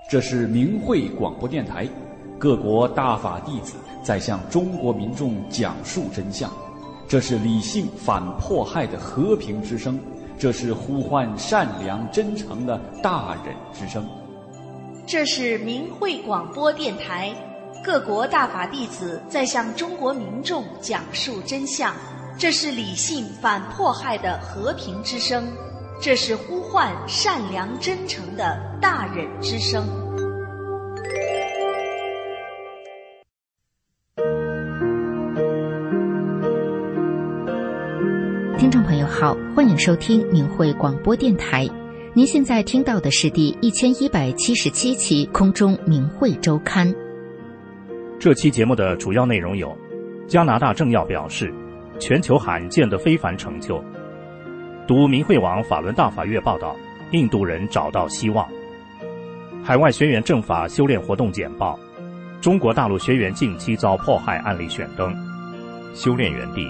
这是明慧广播电台，各国大法弟子在向中国民众讲述真相。这是理性反迫害的和平之声，这是呼唤善良真诚的大忍之声。 这是明慧广播电台，各国大法弟子在向中国民众讲述真相。这是理性反迫害的和平之声，这是呼唤善良真诚的大忍之声。 听众朋友好，欢迎收听明慧广播电台。您现在听到的是第1177期空中明慧周刊。 这期节目的主要内容有：加拿大政要表示全球罕见的非凡成就；读明慧网法伦大法院报道，印度人找到希望；海外学员政法修炼活动简报；中国大陆学员近期遭迫害案例选灯；修炼园地。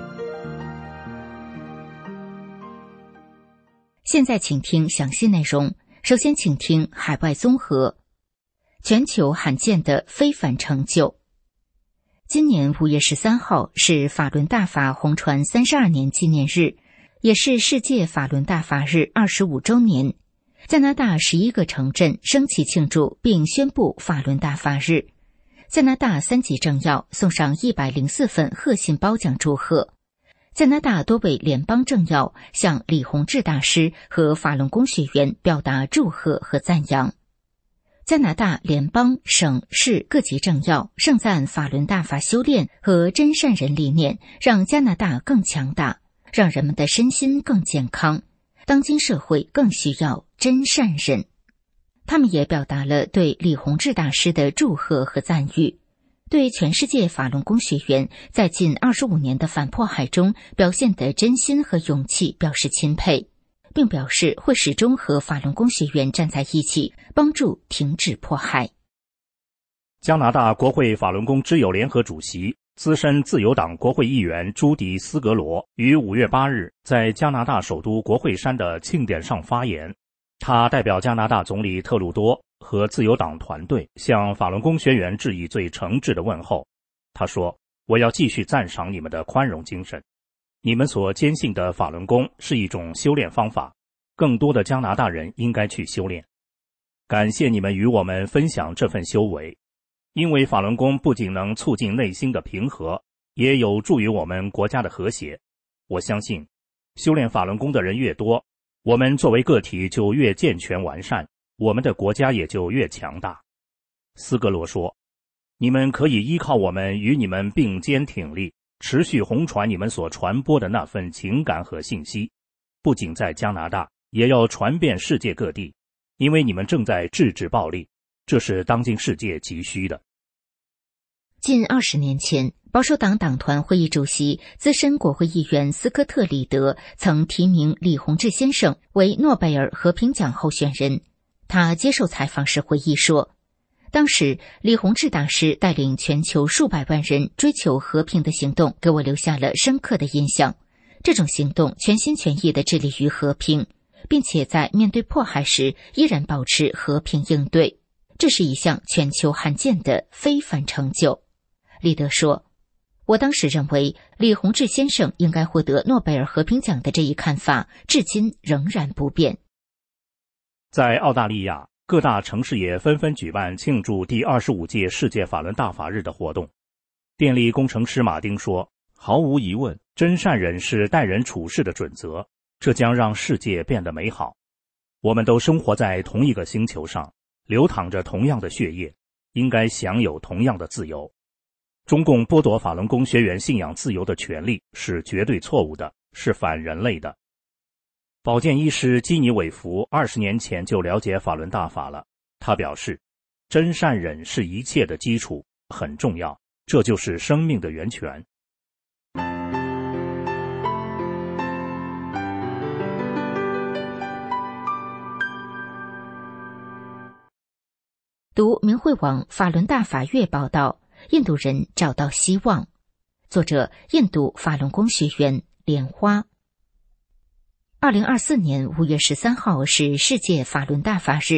现在请听详细内容。首先请听海外综合。全球罕见的非凡成就。今年5月13号是法伦大法红传32年纪念日，也是世界法伦大法日25周年。加拿大11个城镇升旗庆祝并宣布法伦大法日。加拿大3级政要送上104份贺信褒奖祝贺。加拿大多位联邦政要向李洪志大师和法轮功学员表达祝贺和赞扬。加拿大联邦、省、市各级政要盛赞法轮大法修炼和真善人理念让加拿大更强大，让人们的身心更健康。当今社会更需要真善人。他们也表达了对李洪志大师的祝贺和赞誉，对全世界法轮功学员在近25年的反迫害中表现的真心和勇气表示钦佩，并表示会始终和法轮功学员站在一起，帮助停止迫害。 加拿大国会法轮功之友联合主席、资深自由党国会议员朱迪斯格罗于5月8日在加拿大首都国会山的庆典上发言。他代表加拿大总理特鲁多和自由党团队向法轮功学员致以最诚挚的问候。他说：“我要继续赞赏你们的宽容精神。你们所坚信的法轮功是一种修炼方法，更多的加拿大人应该去修炼。感谢你们与我们分享这份修为，因为法轮功不仅能促进内心的平和，也有助于我们国家的和谐。我相信，修炼法轮功的人越多，我们作为个体就越健全完善，我们的国家也就越强大。”斯格罗说：“你们可以依靠我们与你们并肩挺立，持续弘传你们所传播的那份情感和信息，不仅在加拿大，也要传遍世界各地，因为你们正在制止暴力，这是当今世界急需的。” 近20年前，保守党党团会议主席、资深国会议员斯科特·里德曾提名李洪志先生为诺贝尔和平奖候选人。他接受采访时回忆说，当时李洪志大师带领全球数百万人追求和平的行动给我留下了深刻的印象。这种行动全心全意地致力于和平，并且在面对迫害时依然保持和平应对，这是一项全球罕见的非凡成就。里德说，我当时认为李洪志先生应该获得诺贝尔和平奖的这一看法至今仍然不变。 在澳大利亚，各大城市也纷纷举办庆祝第25届世界法轮大法日的活动。电力工程师马丁说，毫无疑问，真善人是待人处事的准则，这将让世界变得美好。我们都生活在同一个星球上，流淌着同样的血液，应该享有同样的自由。中共剥夺法轮功学员信仰自由的权利是绝对错误的，是反人类的。保健医师基尼韦弗20年前就了解法轮大法了。他表示，真善忍是一切的基础，很重要，这就是生命的源泉。 读明慧网法轮大法月报道，印度人找到希望。作者：印度法轮功学员莲花。2024年5月13号是世界法轮大法日，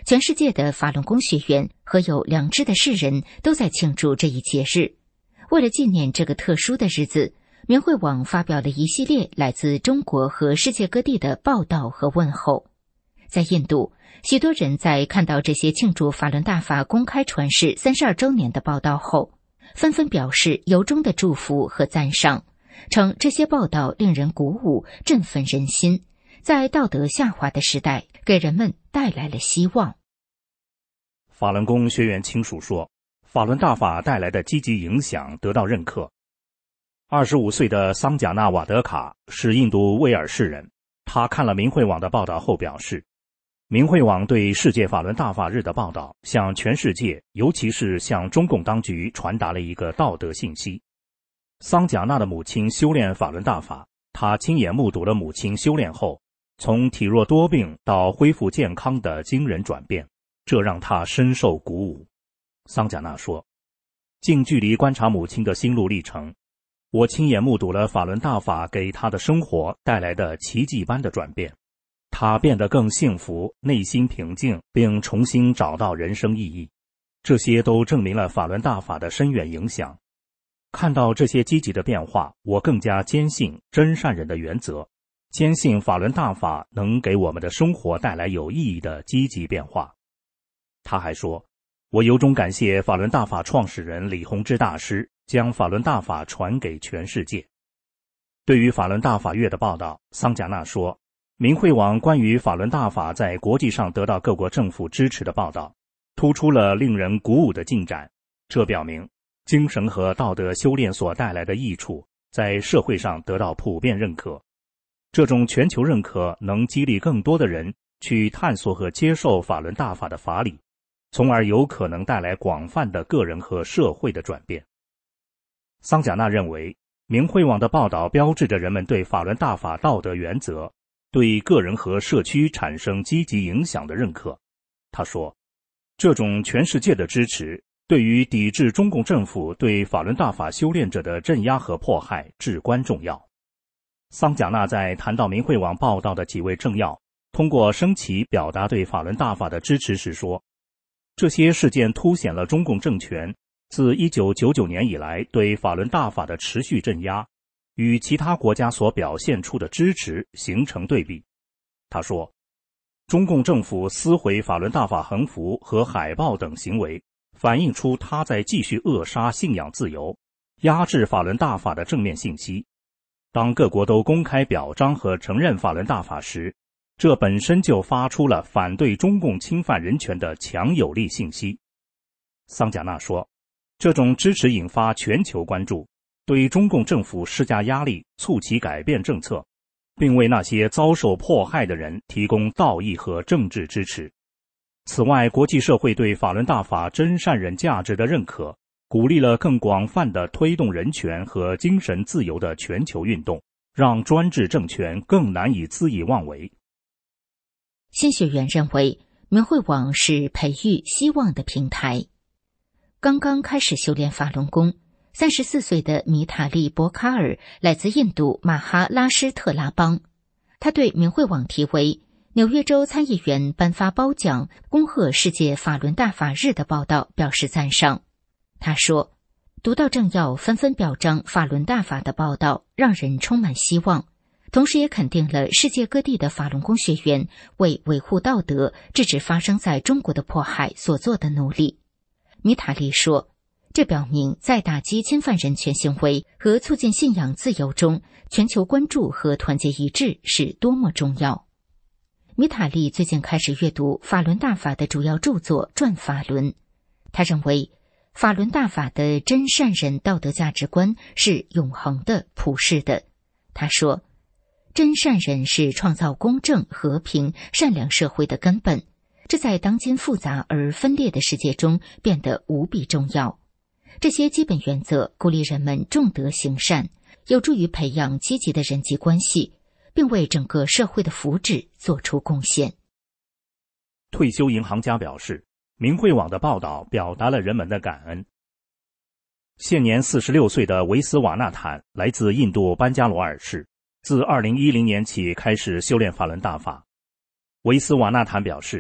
全世界的法轮功学员和有良知的世人都在庆祝这一节日。为了纪念这个特殊的日子，明慧网发表了一系列来自中国和世界各地的报道和问候。在印度，许多人在看到这些庆祝法轮大法公开传世32周年的报道后，纷纷表示由衷的祝福和赞赏，称这些报道令人鼓舞，振奋人心，在道德下滑的时代给人们带来了希望。 法轮功学员亲属说，法轮大法带来的积极影响得到认可。25岁的桑贾纳瓦德卡是印度威尔士人，他看了明慧网的报道后表示，明慧网对世界法轮大法日的报道向全世界，尤其是向中共当局传达了一个道德信息。桑贾纳的母亲修炼法轮大法，他亲眼目睹了母亲修炼后从体弱多病到恢复健康的惊人转变，这让他深受鼓舞。桑贾纳说，近距离观察母亲的心路历程，我亲眼目睹了法轮大法给他的生活带来的奇迹般的转变，他变得更幸福，内心平静，并重新找到人生意义。这些都证明了法轮大法的深远影响。看到这些积极的变化，我更加坚信真善人的原则，坚信法轮大法能给我们的生活带来有意义的积极变化。他还说，我由衷感谢法轮大法创始人李洪志大师将法轮大法传给全世界。对于法轮大法月的报道，桑贾纳说，明慧网关于法轮大法在国际上得到各国政府支持的报道，突出了令人鼓舞的进展。这表明精神和道德修炼所带来的益处在社会上得到普遍认可。这种全球认可能激励更多的人去探索和接受法轮大法的法理，从而有可能带来广泛的个人和社会的转变。桑贾纳认为，明慧网的报道标志着人们对法轮大法道德原则，对个人和社区产生积极影响的认可。他说，这种全世界的支持对于抵制中共政府对法轮大法修炼者的镇压和迫害至关重要。桑贾纳在谈到明慧网报道的几位政要通过升旗表达对法轮大法的支持时说，这些事件凸显了中共政权自1999年以来对法轮大法的持续镇压与其他国家所表现出的支持形成对比。他说，中共政府撕毁法轮大法横幅和海报等行为，反映出他在继续扼杀信仰自由，压制法轮大法的正面信息。当各国都公开表彰和承认法轮大法时，这本身就发出了反对中共侵犯人权的强有力信息。桑贾纳说，这种支持引发全球关注，对中共政府施加压力，促其改变政策，并为那些遭受迫害的人提供道义和政治支持。此外，国际社会对法轮大法真善人价值的认可，鼓励了更广泛的推动人权和精神自由的全球运动，让专制政权更难以恣意妄为。 新学员认为，明慧网是培育希望的平台。刚刚开始修炼法轮功，34岁的米塔利·博卡尔来自印度马哈拉施特拉邦。他对明慧网题为纽约州参议员颁发褒奖恭贺世界法轮大法日的报道表示赞赏。他说，读到政要纷纷表彰法轮大法的报道，让人充满希望，同时也肯定了世界各地的法轮功学员为维护道德、制止发生在中国的迫害所做的努力。米塔利说，这表明在打击侵犯人权行为和促进信仰自由中，全球关注和团结一致是多么重要。米塔利最近开始阅读法轮大法的主要著作《转法轮》，他认为法轮大法的真善人道德价值观是永恒的、普世的。他说，真善人是创造公正、和平、善良社会的根本，这在当今复杂而分裂的世界中变得无比重要。这些基本原则鼓励人们重德行善，有助于培养积极的人际关系，并为整个社会的福祉做出贡献。 退休银行家表示，明慧网的报道表达了人们的感恩。现年46岁的维斯瓦纳坦来自印度班加罗尔市，自2010年起开始修炼法轮大法。维斯瓦纳坦表示，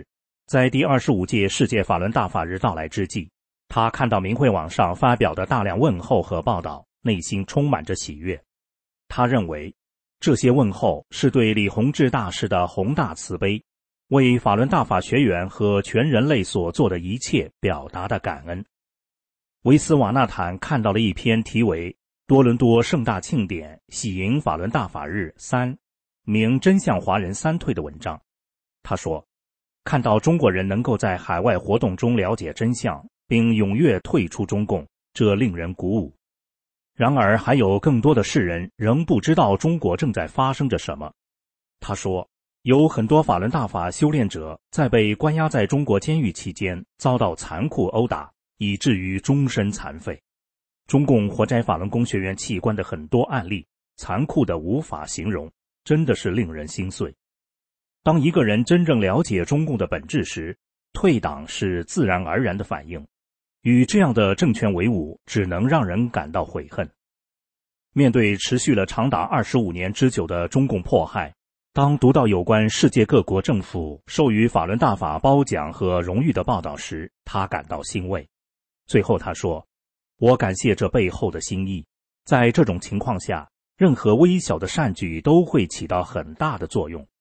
在第25届世界法轮大法日到来之际，他看到明慧网上发表的大量问候和报道，内心充满着喜悦。他认为这些问候是对李洪志大师的宏大慈悲，为法轮大法学员和全人类所做的一切表达的感恩。维斯瓦纳坦看到了一篇题为《多伦多盛大庆典喜迎法轮大法日3名真相华人3退》的文章。他说，看到中国人能够在海外活动中了解真相，并踊跃退出中共，这令人鼓舞。然而还有更多的世人仍不知道中国正在发生着什么。他说，有很多法轮大法修炼者在被关押在中国监狱期间遭到残酷殴打，以至于终身残废。中共活摘法轮功学员器官的很多案例，残酷的无法形容，真的是令人心碎。当一个人真正了解中共的本质时，退党是自然而然的反应。与这样的政权为伍，只能让人感到悔恨。面对持续了长达25年之久的中共迫害，当读到有关世界各国政府授予法轮大法褒奖和荣誉的报道时，他感到欣慰。最后他说，我感谢这背后的心意，在这种情况下，任何微小的善举都会起到很大的作用。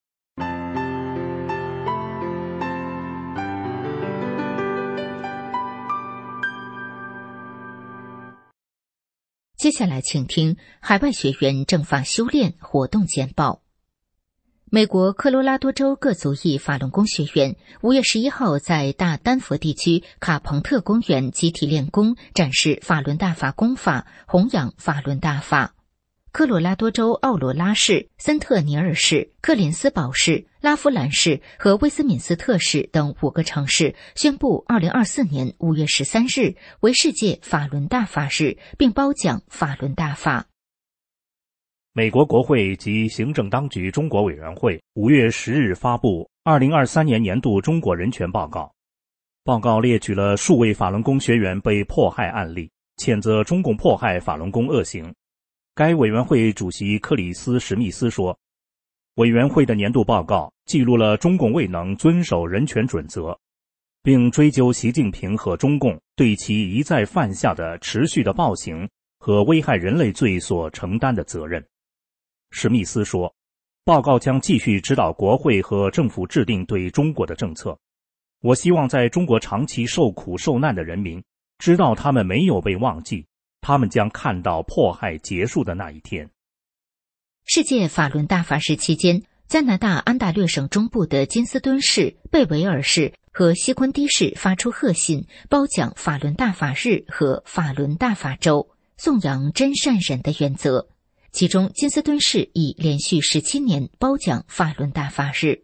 接下来请听海外学员正法修炼活动简报。美国科罗拉多州各族裔法轮功学员5月11号在大丹佛地区卡彭特公园集体练功，展示法轮大法功法，弘扬法轮大法。科罗拉多州奥罗拉市、森特尼尔市、克林斯堡市、拉夫兰市和威斯敏斯特市等5个城市宣布2024年5月13日为世界法轮大法日，并褒奖法轮大法。 美国国会及行政当局中国委员会5月10日发布2023年年度中国人权报告。报告列举了数位法轮功学员被迫害案例，谴责中共迫害法轮功恶行。该委员会主席克里斯·史密斯说，委员会的年度报告记录了中共未能遵守人权准则，并追究习近平和中共对其一再犯下的持续的暴行和危害人类罪所承担的责任。史密斯说，报告将继续指导国会和政府制定对中国的政策。我希望在中国长期受苦受难的人民知道他们没有被忘记，他们将看到迫害结束的那一天。 世界法轮大法日期间，加拿大安大略省中部的金斯敦市、贝维尔市和西昆迪市发出贺信，褒奖法轮大法日和法轮大法周，颂扬真善忍的原则。其中金斯敦市已连续17年褒奖法轮大法日。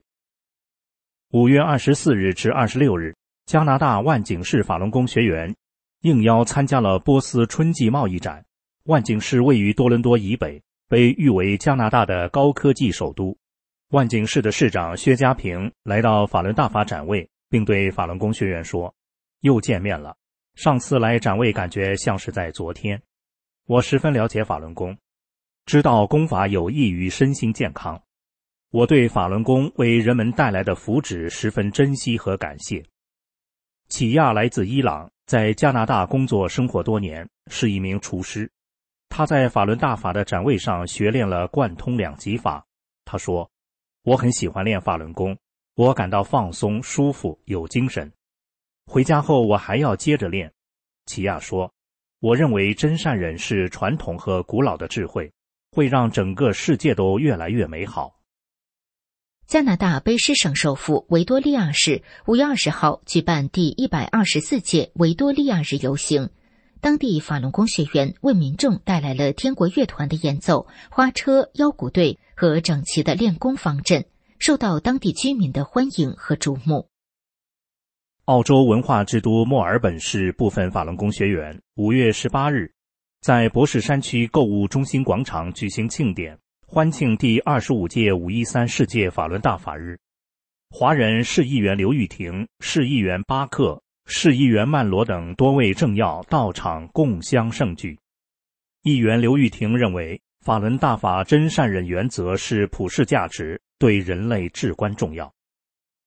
5月24日至26日，加拿大万景市法轮功学员应邀参加了波斯春季贸易展。万景市位于多伦多以北，被誉为加拿大的高科技首都。万景市的市长薛家平来到法轮大法展位，并对法轮功学员说，又见面了，上次来展位感觉像是在昨天。我十分了解法轮功，知道功法有益于身心健康。我对法轮功为人们带来的福祉十分珍惜和感谢。启亚来自伊朗，在加拿大工作生活多年，是一名厨师。他在法轮大法的展位上学练了贯通两极法。他说，我很喜欢练法轮功，我感到放松、舒服、有精神。回家后我还要接着练。启亚说，我认为真善忍是传统和古老的智慧，会让整个世界都越来越美好。 加拿大卑诗省首府维多利亚市5月20号举办第124届维多利亚日游行，当地法轮功学员为民众带来了天国乐团的演奏、花车、腰鼓队和整齐的练功方阵，受到当地居民的欢迎和瞩目。 澳洲文化之都墨尔本市部分法轮功学员5月18日在博士山区购物中心广场举行庆典，欢庆第25届513世界法轮大法日。华人市议员刘玉婷、市议员巴克、市议员曼罗等多位政要到场共襄盛举。议员刘玉婷认为，法轮大法真善忍原则是普世价值，对人类至关重要。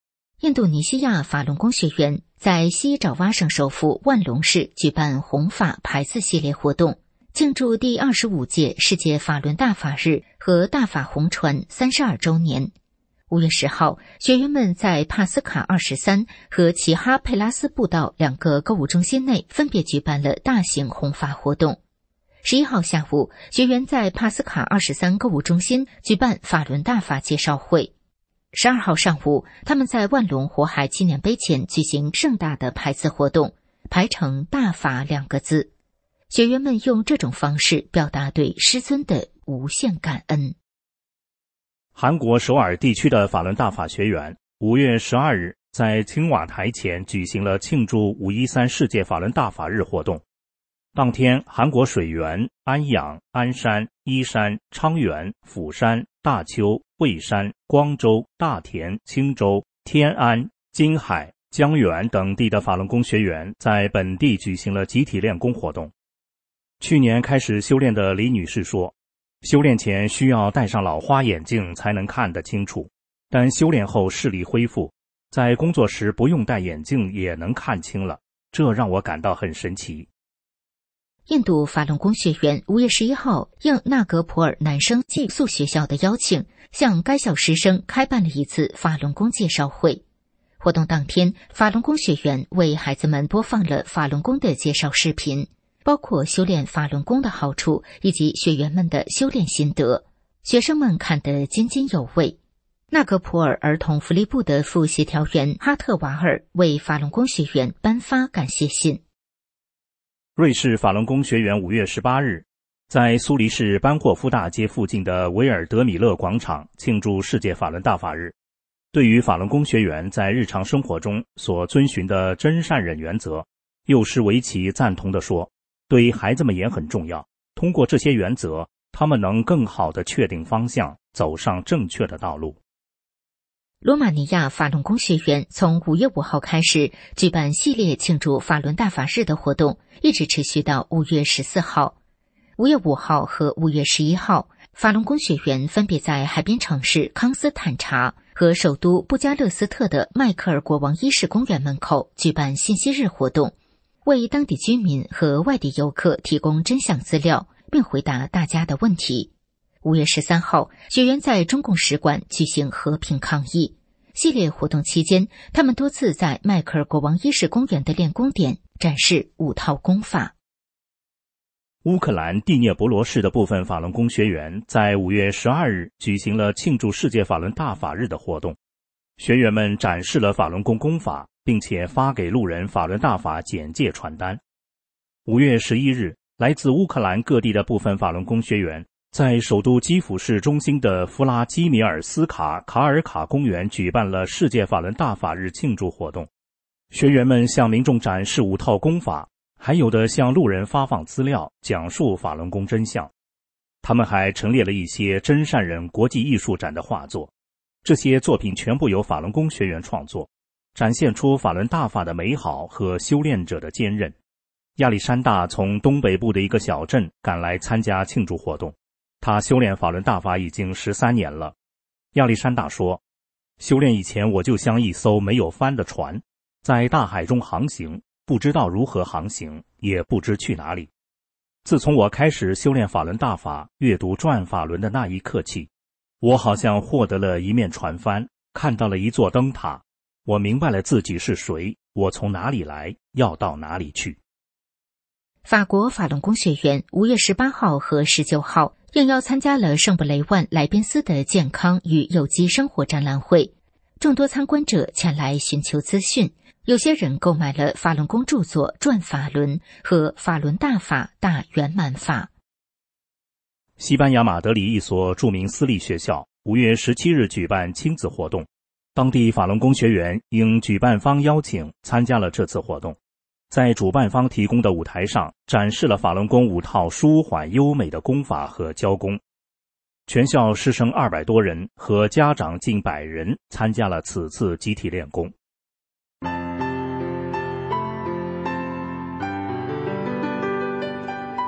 印度尼西亚法轮功学员在西爪哇省首府万隆市举办弘法牌子系列活动，庆祝第25届世界法轮大法日和大法红传32周年。5月10号，学员们在帕斯卡23和齐哈佩拉斯步道2个购物中心内分别举办了大型弘法活动。11号下午，学员在帕斯卡23购物中心举办法轮大法介绍会。12号上午，他们在万隆火海纪念碑前举行盛大的牌子活动，排成大法2个字。学员们用这种方式表达对师尊的无限感恩。 韩国首尔地区的法轮大法学员5月12日在青瓦台前举行了庆祝513世界法轮大法日活动。当天，韩国水源、安阳、鞍山、伊山、昌原、釜山、大邱、蔚山、光州、大田、青州、天安、金海、江原等地的法轮功学员在本地举行了集体练功活动。去年开始修炼的李女士说，修炼前需要戴上老花眼镜才能看得清楚，但修炼后视力恢复，在工作时不用戴眼镜也能看清了，这让我感到很神奇。 印度法轮功学员5月11号应纳格普尔男生寄宿学校的邀请，向该校师生开办了一次法轮功介绍会。活动当天，法轮功学员为孩子们播放了法轮功的介绍视频，包括修炼法轮功的好处以及学员们的修炼心得，学生们看得津津有味。纳格普尔儿童福利部的副协调员哈特瓦尔为法轮功学员颁发感谢信。 瑞士法轮功学员5月18日在苏黎世班霍夫大街附近的维尔德米勒广场庆祝世界法轮大法日。对于法轮功学员在日常生活中所遵循的真善忍原则，幼师维奇赞同地说，对孩子们也很重要，通过这些原则，他们能更好地确定方向，走上正确的道路。 罗马尼亚法轮功学员从5月5号开始举办系列庆祝法轮大法日的活动，一直持续到5月14号。5月5号和5月11号，法轮功学员分别在海边城市康斯坦察和首都布加勒斯特的迈克尔国王一世公园门口举办信息日活动，为当地居民和外地游客提供真相资料，并回答大家的问题。5月13号，学员在中共使馆举行和平抗议。系列活动期间，他们多次在迈克尔国王一世公园的练功点展示5套功法。 乌克兰第聂伯罗市的部分法轮功学员在5月12日举行了庆祝世界法轮大法日的活动。学员们展示了法轮功功法，并且发给路人法轮大法简介传单。5月11日，来自乌克兰各地的部分法轮功学员在首都基辅市中心的弗拉基米尔斯卡尔卡公园举办了世界法轮大法日庆祝活动。学员们向民众展示5套功法，还有的向路人发放资料，讲述法轮功真相。他们还陈列了一些真善忍国际艺术展的画作，这些作品全部由法轮功学员创作，展现出法轮大法的美好和修炼者的坚韧。亚历山大从东北部的一个小镇赶来参加庆祝活动，他修炼法轮大法已经13年了。亚历山大说，修炼以前我就像一艘没有帆的船，在大海中航行，不知道如何航行，也不知去哪里。自从我开始修炼法轮大法，阅读转法轮的那一刻起，我好像获得了一面船帆，看到了一座灯塔，我明白了自己是谁，我从哪里来，要到哪里去。 法国法轮功学员5月18号和19号应邀参加了圣布雷万莱宾斯的健康与有机生活展览会，众多参观者前来寻求资讯，有些人购买了法轮功著作《转法轮》和《法轮大法大圆满法》。 西班牙马德里一所著名私立学校5月17日举办亲子活动，当地法轮功学员应举办方邀请参加了这次活动，在主办方提供的舞台上展示了法轮功5套舒缓优美的功法和教功。全校师生200多人和家长近100人参加了此次集体练功。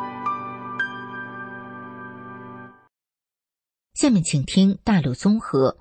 下面请听大陆综合。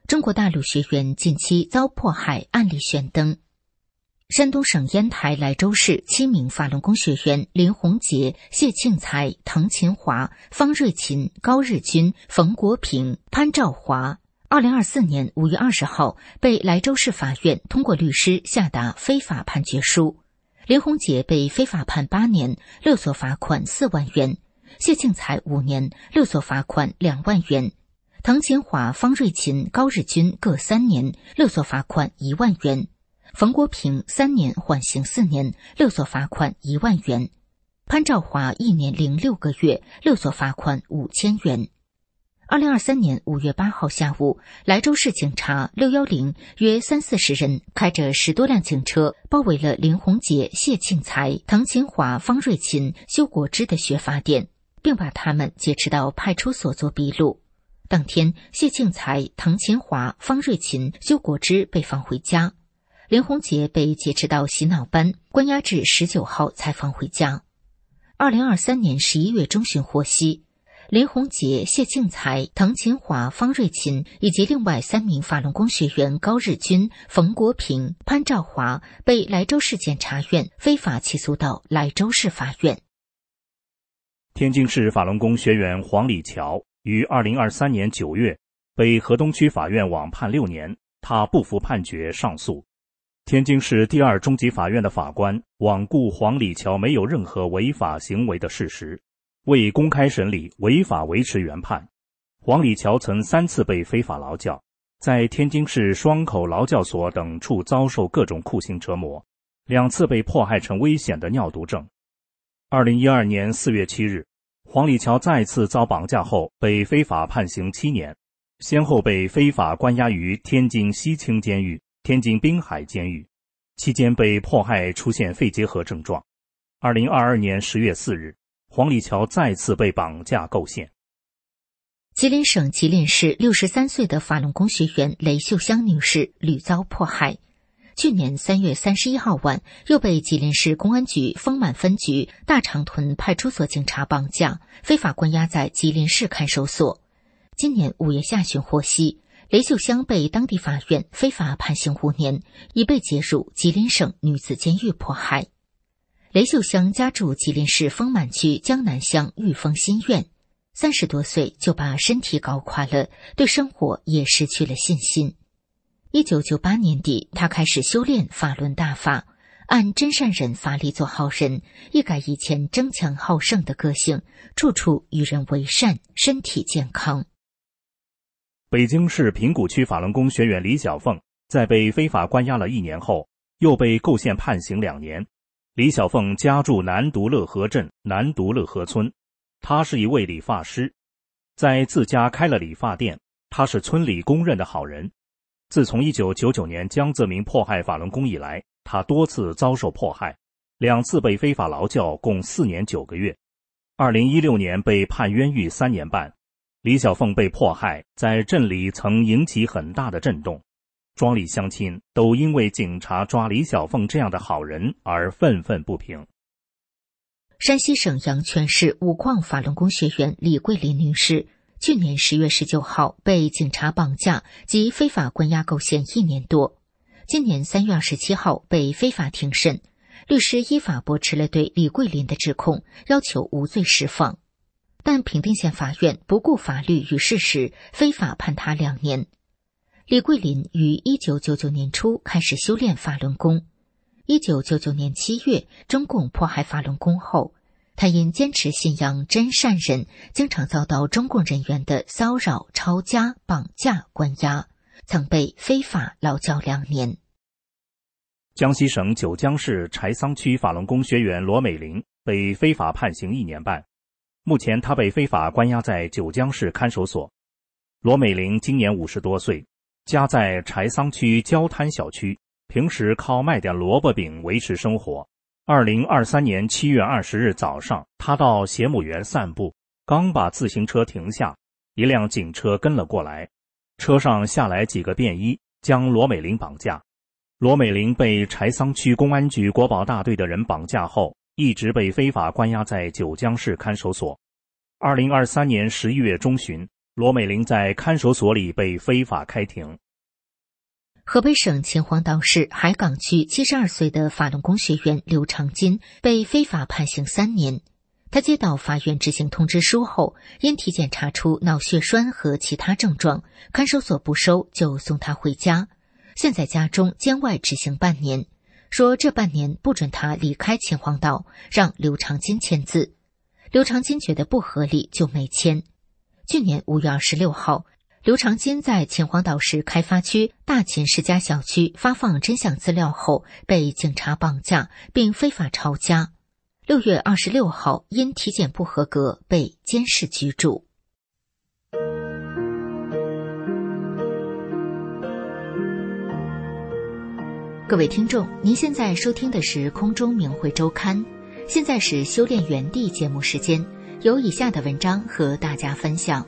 中国大陆学员近期遭迫害案例选登。山东省烟台莱州市7名法轮功学员林宏杰、谢庆才、滕勤华、方瑞琴、高日军、冯国平、潘兆华2024年5月20号被莱州市法院通过律师下达非法判决书。林宏杰被非法判8年，勒索罚款4万元；谢庆才5年，勒索罚款2万元；滕勤华、方瑞琴、高日军各3年，勒索罚款1万元；冯国平3年缓刑4年，勒索罚款1万元；潘兆华1年06个月，勒索罚款5000元。2023年5月8号下午，莱州市警察610约30-40人开着10多辆警车包围了林宏杰、谢庆才、滕勤华、方瑞琴、修国之的学法店，并把他们劫持到派出所做笔录。当天，谢庆才、滕勤华、方瑞琴、修国之被放回家，林宏杰被劫持到洗脑班，关押至19号才放回家。2023年11月中旬获悉，林宏杰、谢庆才、滕勤华、方瑞琴以及另外3名法轮功学员高日军、冯国平、潘兆华被莱州市检察院非法起诉到莱州市法院。 天津市法轮功学员黄礼桥于2023年9月被河东区法院网判6年，他不服判决上诉。天津市第2中级法院的法官罔顾黄礼桥没有任何违法行为的事实，未公开审理，违法维持原判。黄礼桥曾3次被非法劳教，在天津市双口劳教所等处遭受各种酷刑折磨，2次被迫害成危险的尿毒症。2012年4月7日，黄礼桥再次遭绑架后被非法判刑7年，先后被非法关押于天津西青监狱、天津滨海监狱，期间被迫害出现肺结核症状。2022年10月4日，黄礼桥再次被绑架构陷。 吉林省吉林市63岁的法轮功学员雷秀香女士屡遭迫害，去年3月31号晚又被吉林市公安局丰满分局大长屯派出所警察绑架，非法关押在吉林市看守所。今年5月下旬获悉，雷秀香被当地法院非法判刑5年，已被解入吉林省女子监狱迫害。雷秀香家住吉林市丰满区江南乡玉峰新苑，30多岁就把身体搞垮了，对生活也失去了信心。1998年底，他开始修炼法轮大法，按真善忍法力做好人，一改以前争强好胜的个性，处处与人为善，身体健康。 北京市平谷区法轮功学员李小凤在被非法关押了1年后，又被构陷判刑2年。李小凤家住南独乐河镇南独乐河村，她是一位理发师，在自家开了理发店，她是村里公认的好人。自从1999年江泽民迫害法轮功以来，她多次遭受迫害，2次被非法劳教，共4年9个月。2016年被判冤狱3年半。李小凤被迫害，在镇里曾引起很大的震动，庄里乡亲都因为警察抓李小凤这样的好人而愤愤不平。 山西省阳泉市五矿法轮功学员李桂林女士，去年10月19号被警察绑架及非法关押构陷1年多，今年3月27号被非法庭审，律师依法驳斥了对李桂林的指控，要求无罪释放。但平定县法院不顾法律与事实，非法判他2年。李桂林于1999年初开始修炼法轮功。1999年7月，中共迫害法轮功后，他因坚持信仰真善忍，经常遭到中共人员的骚扰、抄家、绑架、关押，曾被非法劳教2年。 江西省九江市柴桑区法轮功学员罗美玲被非法判刑1年半。目前他被非法关押在九江市看守所。罗美玲今年50多岁，家在柴桑区焦滩小区，平时靠卖点萝卜饼维持生活。2023年7月20日早上，他到协母园散步，刚把自行车停下，一辆警车跟了过来，车上下来几个便衣，将罗美玲绑架。罗美玲被柴桑区公安局国保大队的人绑架后，一直被非法关押在九江市看守所。2023年11月中旬， 罗美玲在看守所里被非法开庭。 河北省秦皇岛市海港区72岁的法轮功学员刘长金被非法判刑3年。他接到法院执行通知书后，因体检查出脑血栓和其他症状，看守所不收，就送他回家。现在家中监外执行半年，说这半年不准他离开秦皇岛，让刘长金签字。刘长金觉得不合理，就没签。去年5月26号，刘长金在秦皇岛市开发区大秦世家小区发放真相资料后，被警察绑架并非法抄家。6月26号，因体检不合格被监视居住。各位听众，您现在收听的是空中明慧周刊，现在是修炼园地节目时间，有以下的文章和大家分享。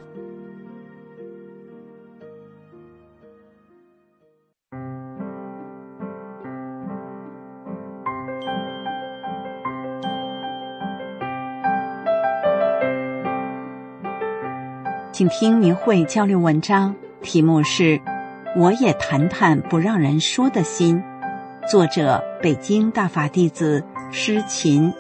请听明慧交流文章，题目是我也谈谈不让人说的心，作者北京大法弟子施勤。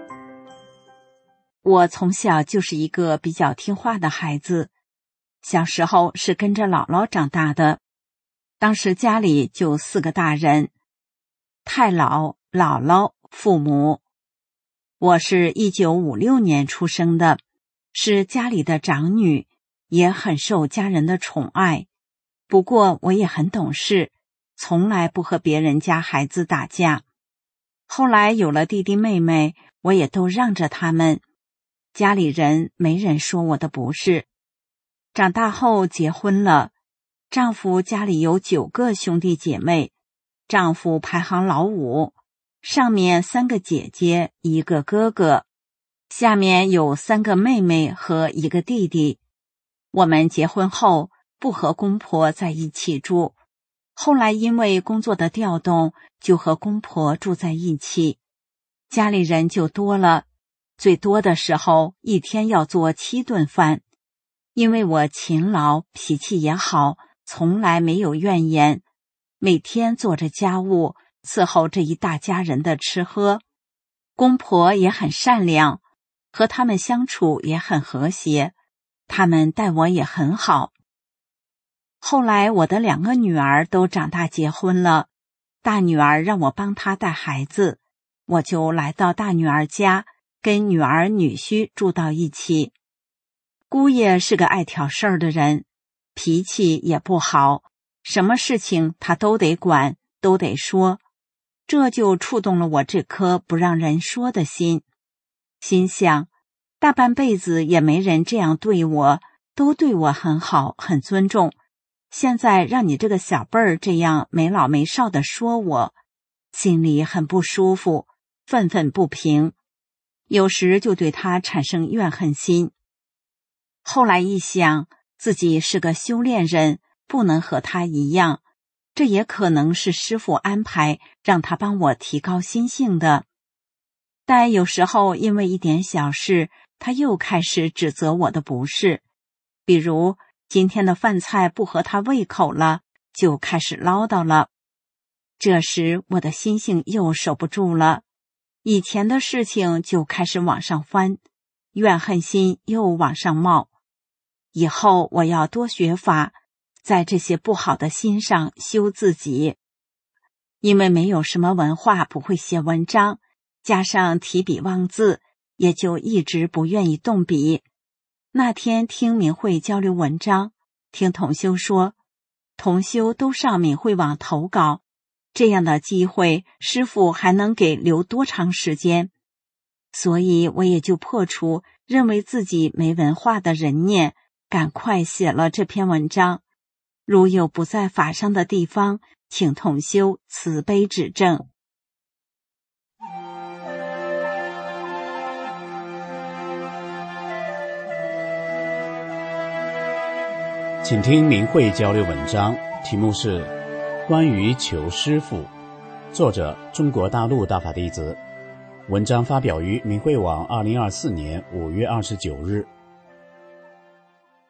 我从小就是一个比较听话的孩子，小时候是跟着姥姥长大的，当时家里就4个大人，太姥、姥姥、父母。我是1956年出生的，是家里的长女，也很受家人的宠爱。不过我也很懂事，从来不和别人家孩子打架。后来有了弟弟妹妹，我也都让着他们，家里人没人说我的不是。长大后结婚了，丈夫家里有9个兄弟姐妹，丈夫排行老5，上面3个姐姐1个哥哥，下面有3个妹妹和1个弟弟。我们结婚后不和公婆在一起住，后来因为工作的调动，就和公婆住在一起，家里人就多了，最多的时候一天要做7顿饭。因为我勤劳，脾气也好，从来没有怨言，每天做着家务，伺候这一大家人的吃喝。公婆也很善良，和他们相处也很和谐，他们待我也很好。后来我的2个女儿都长大结婚了，大女儿让我帮她带孩子，我就来到大女儿家，跟女儿女婿住到一起。姑爷是个爱挑事儿的人，脾气也不好，什么事情他都得管，都得说，这就触动了我这颗不让人说的心。心想，大半辈子也没人这样对我，都对我很好，很尊重。现在让你这个小辈儿这样没老没少地说我，心里很不舒服，愤愤不平，有时就对他产生怨恨心。后来一想，自己是个修炼人，不能和他一样，这也可能是师父安排让他帮我提高心性的。但有时候因为一点小事，他又开始指责我的不是，比如今天的饭菜不合他胃口了，就开始唠叨了。这时我的心性又守不住了，以前的事情就开始往上翻，怨恨心又往上冒。以后我要多学法，在这些不好的心上修自己。因为没有什么文化，不会写文章，加上提笔忘字，也就一直不愿意动笔。那天听明慧交流文章，听同修说，同修都上明慧网投稿，这样的机会师父还能给留多长时间？所以我也就破除认为自己没文化的人念，赶快写了这篇文章。如有不在法上的地方，请同修慈悲指正。 请听明慧交流文章，题目是关于求师父，作者中国大陆大法弟子，文章发表于明慧网2024年5月29日。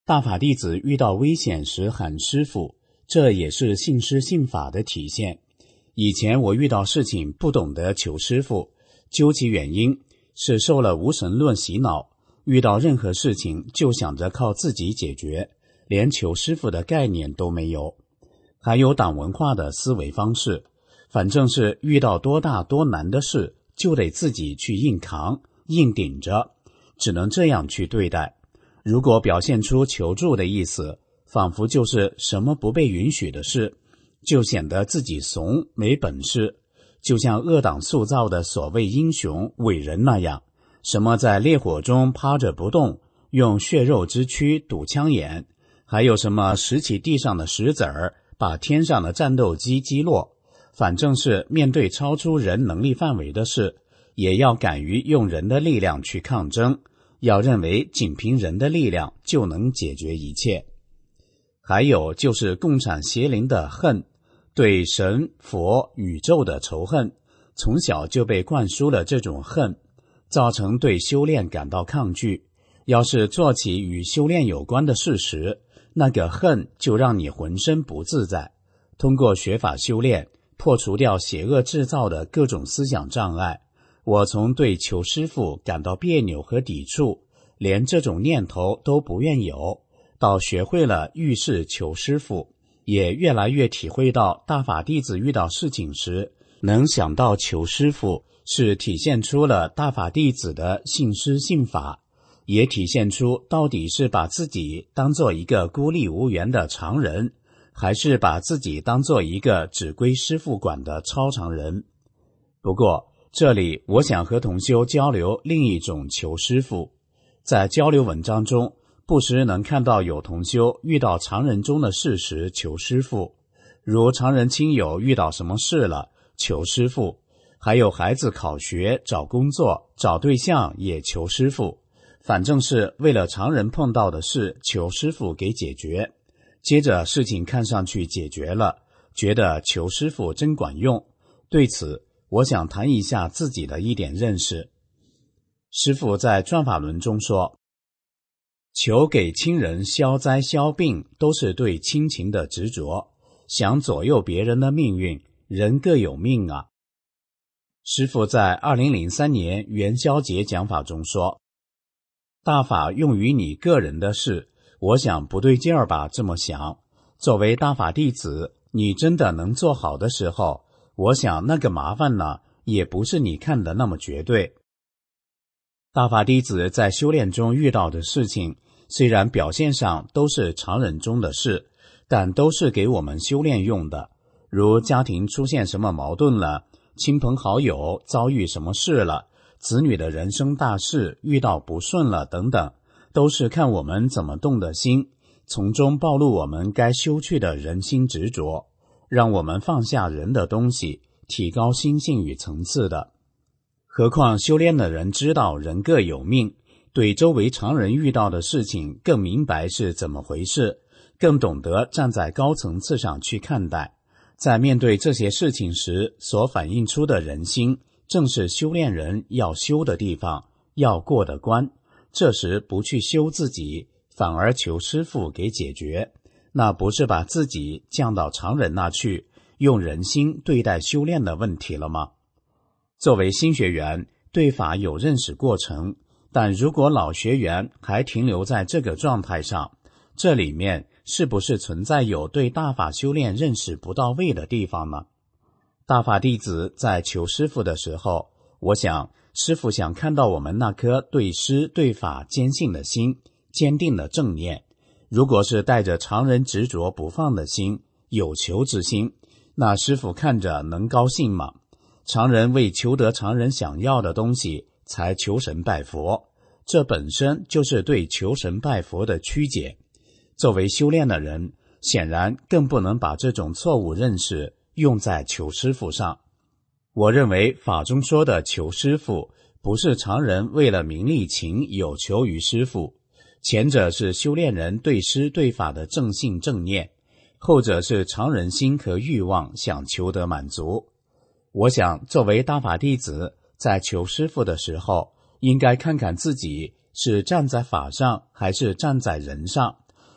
大法弟子遇到危险时喊师父，这也是信师信法的体现。以前我遇到事情不懂得求师父，究其原因是受了无神论洗脑，遇到任何事情就想着靠自己解决，连求师父的概念都没有。还有党文化的思维方式，反正是遇到多大多难的事就得自己去硬扛硬顶着，只能这样去对待。如果表现出求助的意思，仿佛就是什么不被允许的事，就显得自己怂没本事，就像恶党塑造的所谓英雄伟人那样，什么在烈火中趴着不动，用血肉之躯堵枪眼，还有什么拾起地上的石子儿把天上的战斗机击落，反正是面对超出人能力范围的事，也要敢于用人的力量去抗争，要认为仅凭人的力量就能解决一切。还有就是共产邪灵的恨，对神、佛、宇宙的仇恨，从小就被灌输了这种恨，造成对修炼感到抗拒。要是做起与修炼有关的事时，那个恨就让你浑身不自在。通过学法修炼，破除掉邪恶制造的各种思想障碍，我从对求师父感到别扭和抵触，连这种念头都不愿有，到学会了遇事求师父，也越来越体会到大法弟子遇到事情时能想到求师父，是体现出了大法弟子的信师信法，也体现出到底是把自己当做一个孤立无援的常人，还是把自己当做一个只归师父管的超常人。不过这里我想和同修交流另一种求师父。在交流文章中，不时能看到有同修遇到常人中的事时求师父，如常人亲友遇到什么事了求师父，还有孩子考学、找工作、找对象也求师父，反正是为了常人碰到的事求师父给解决。接着事情看上去解决了，觉得求师父真管用。对此我想谈一下自己的一点认识。师父在转法轮中说，求给亲人消灾消病都是对亲情的执着，想左右别人的命运，人各有命啊。师父在2003年元宵节讲法中说，大法用于你个人的事，我想不对劲儿吧，这么想。作为大法弟子，你真的能做好的时候，我想那个麻烦呢，也不是你看的那么绝对。大法弟子在修炼中遇到的事情，虽然表现上都是常人中的事，但都是给我们修炼用的。如家庭出现什么矛盾了，亲朋好友遭遇什么事了，子女的人生大事遇到不顺了等等，都是看我们怎么动的心，从中暴露我们该修去的人心执着，让我们放下人的东西，提高心性与层次的。何况修炼的人知道人各有命，对周围常人遇到的事情更明白是怎么回事，更懂得站在高层次上去看待。在面对这些事情时所反映出的人心，正是修炼人要修的地方，要过的关。这时不去修自己，反而求师父给解决，那不是把自己降到常人那去，用人心对待修炼的问题了吗？作为新学员，对法有认识过程，但如果老学员还停留在这个状态上，这里面是不是存在有对大法修炼认识不到位的地方呢？大法弟子在求师父的时候，我想师父想看到我们那颗对师对法坚信的心，坚定的正念。如果是带着常人执着不放的心，有求之心，那师父看着能高兴吗？常人为求得常人想要的东西才求神拜佛，这本身就是对求神拜佛的曲解。作为修炼的人，显然更不能把这种错误认识用在求师父上。我认为法中说的求师父，不是常人为了名利情有求于师父，前者是修炼人对师对法的正信正念，后者是常人心和欲望想求得满足。我想作为大法弟子，在求师父的时候，应该看看自己是站在法上还是站在人上，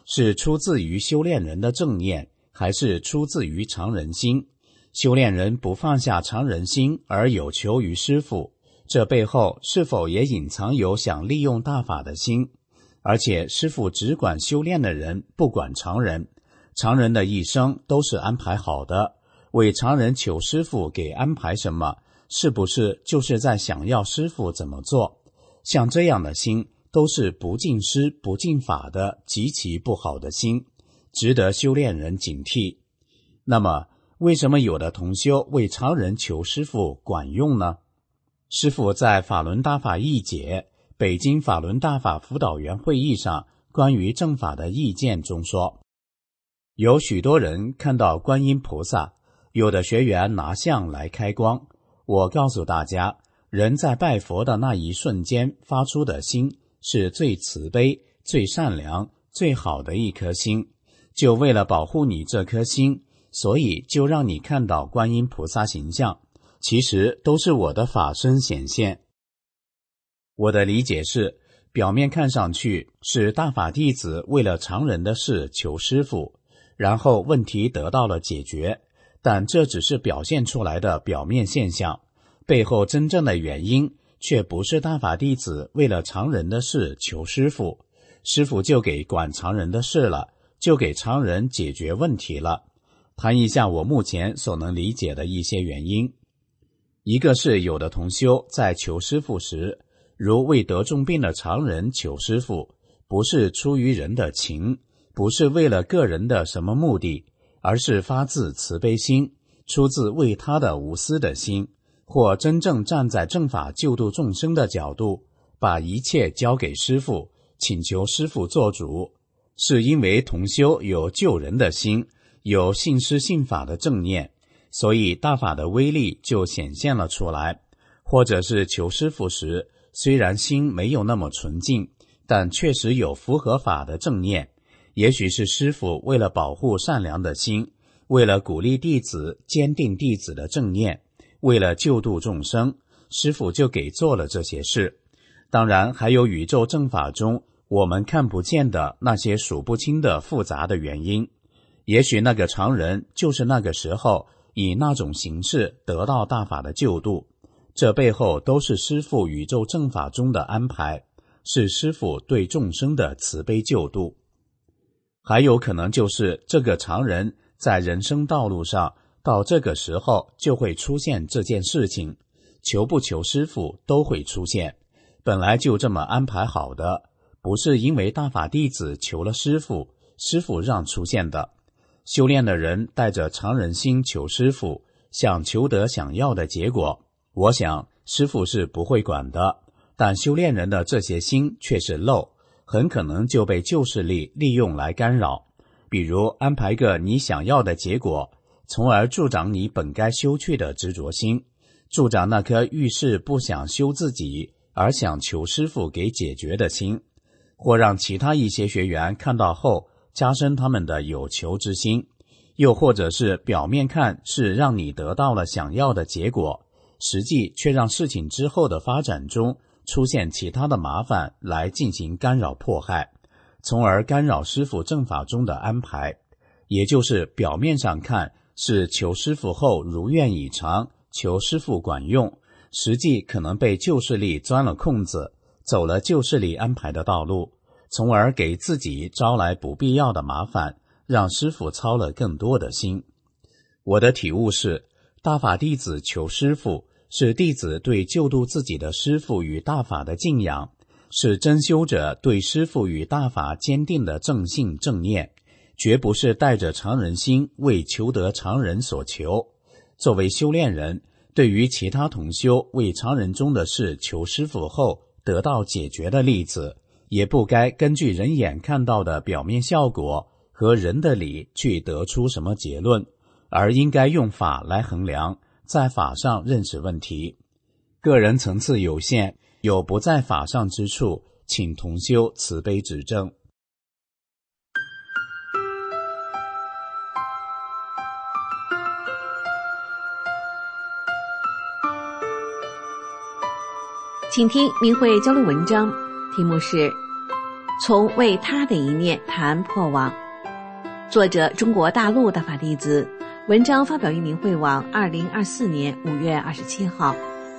是出自于修炼人的正念，还是出自于常人心？修炼人不放下常人心而有求于师父，这背后是否也隐藏有想利用大法的心？而且师父只管修炼的人，不管常人，常人的一生都是安排好的，为常人求师父给安排什么，是不是就是在想要师父怎么做？像这样的心都是不敬师不敬法的极其不好的心，值得修炼人警惕。那么为什么有的同修为常人求师父管用呢？师父在法轮大法义解北京法轮大法辅导员会议上关于正法的意见中说，有许多人看到观音菩萨，有的学员拿像来开光。我告诉大家，人在拜佛的那一瞬间发出的心是最慈悲、最善良、最好的一颗心，就为了保护你这颗心，所以就让你看到观音菩萨形象，其实都是我的法身显现。我的理解是，表面看上去是大法弟子为了常人的事求师父，然后问题得到了解决，但这只是表现出来的表面现象，背后真正的原因却不是大法弟子为了常人的事求师父，师父就给管常人的事了，就给常人解决问题了。谈一下我目前所能理解的一些原因。一个是有的同修在求师父时，如为得重病的常人求师父，不是出于人的情，不是为了个人的什么目的，而是发自慈悲心，出自为他的无私的心，或真正站在正法救度众生的角度，把一切交给师父，请求师父做主，是因为同修有救人的心，有信师信法的正念，所以大法的威力就显现了出来。或者是求师父时，虽然心没有那么纯净，但确实有符合法的正念，也许是师父为了保护善良的心，为了鼓励弟子坚定弟子的正念，为了救度众生，师父就给做了这些事。当然还有宇宙正法中我们看不见的那些数不清的复杂的原因，也许那个常人就是那个时候以那种形式得到大法的救度，这背后都是师父宇宙正法中的安排，是师父对众生的慈悲救度。还有可能就是这个常人在人生道路上到这个时候就会出现这件事情，求不求师父都会出现，本来就这么安排好的，不是因为大法弟子求了师父，师父让出现的。修炼的人带着常人心求师父，想求得想要的结果，我想师父是不会管的，但修炼人的这些心却是漏，很可能就被旧势力利用来干扰，比如安排个你想要的结果，从而助长你本该修去的执着心，助长那颗遇事不想修自己而想求师父给解决的心，或让其他一些学员看到后加深他们的有求之心，又或者是表面看是让你得到了想要的结果，实际却让事情之后的发展中出现其他的麻烦来进行干扰迫害，从而干扰师父正法中的安排。也就是表面上看是求师父后如愿以偿，求师父管用，实际可能被旧势力钻了空子，走了旧势力安排的道路，从而给自己招来不必要的麻烦，让师父操了更多的心。我的体悟是，大法弟子求师父，是弟子对救度自己的师父与大法的敬仰，是真修者对师父与大法坚定的正信正念，绝不是带着常人心为求得常人所求。作为修炼人，对于其他同修为常人中的事求师父后得到解决的例子，也不该根据人眼看到的表面效果和人的理去得出什么结论，而应该用法来衡量，在法上认识问题。个人层次有限，有不在法上之处，请同修慈悲指正。 请听明慧交流文章，题目是从为他的一念谈破网。作者中国大陆大法弟子，文章发表于明慧网2024年5月27号。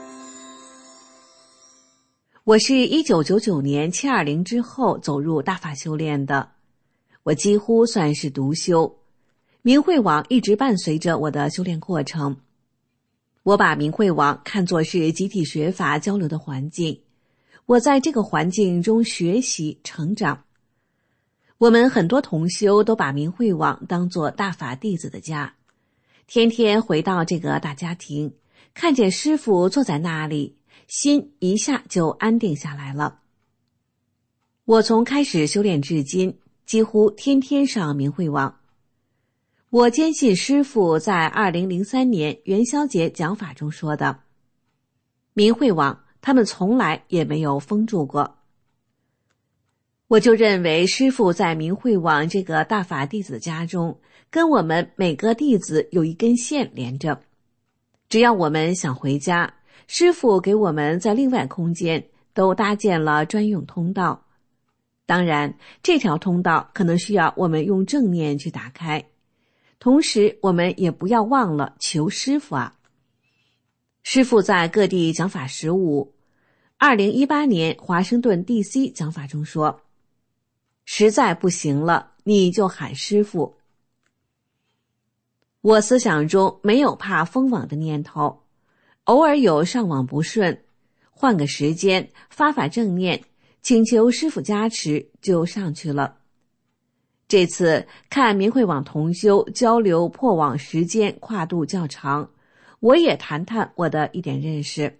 我是1999年720之后走入大法修炼的，我几乎算是独修，明慧网一直伴随着我的修炼过程。我把明慧网看作是集体学法交流的环境，我在这个环境中学习成长。我们很多同修都把明慧网当作大法弟子的家，天天回到这个大家庭，看见师父坐在那里，心一下就安定下来了。我从开始修炼至今，几乎天天上明慧网。我坚信师父在2003年元宵节讲法中说的，明慧网他们从来也没有封住过。我就认为师父在明慧网这个大法弟子的家中，跟我们每个弟子有一根线连着。只要我们想回家，师父给我们在另外空间都搭建了专用通道。当然，这条通道可能需要我们用正念去打开。同时，我们也不要忘了求师父啊。师父在各地讲法15，2018年华盛顿 DC 讲法中说，实在不行了，你就喊师父。我思想中没有怕封网的念头，偶尔有上网不顺，换个时间，发正念，请求师父加持，就上去了。这次看明慧网同修交流破网时间跨度较长，我也谈谈我的一点认识。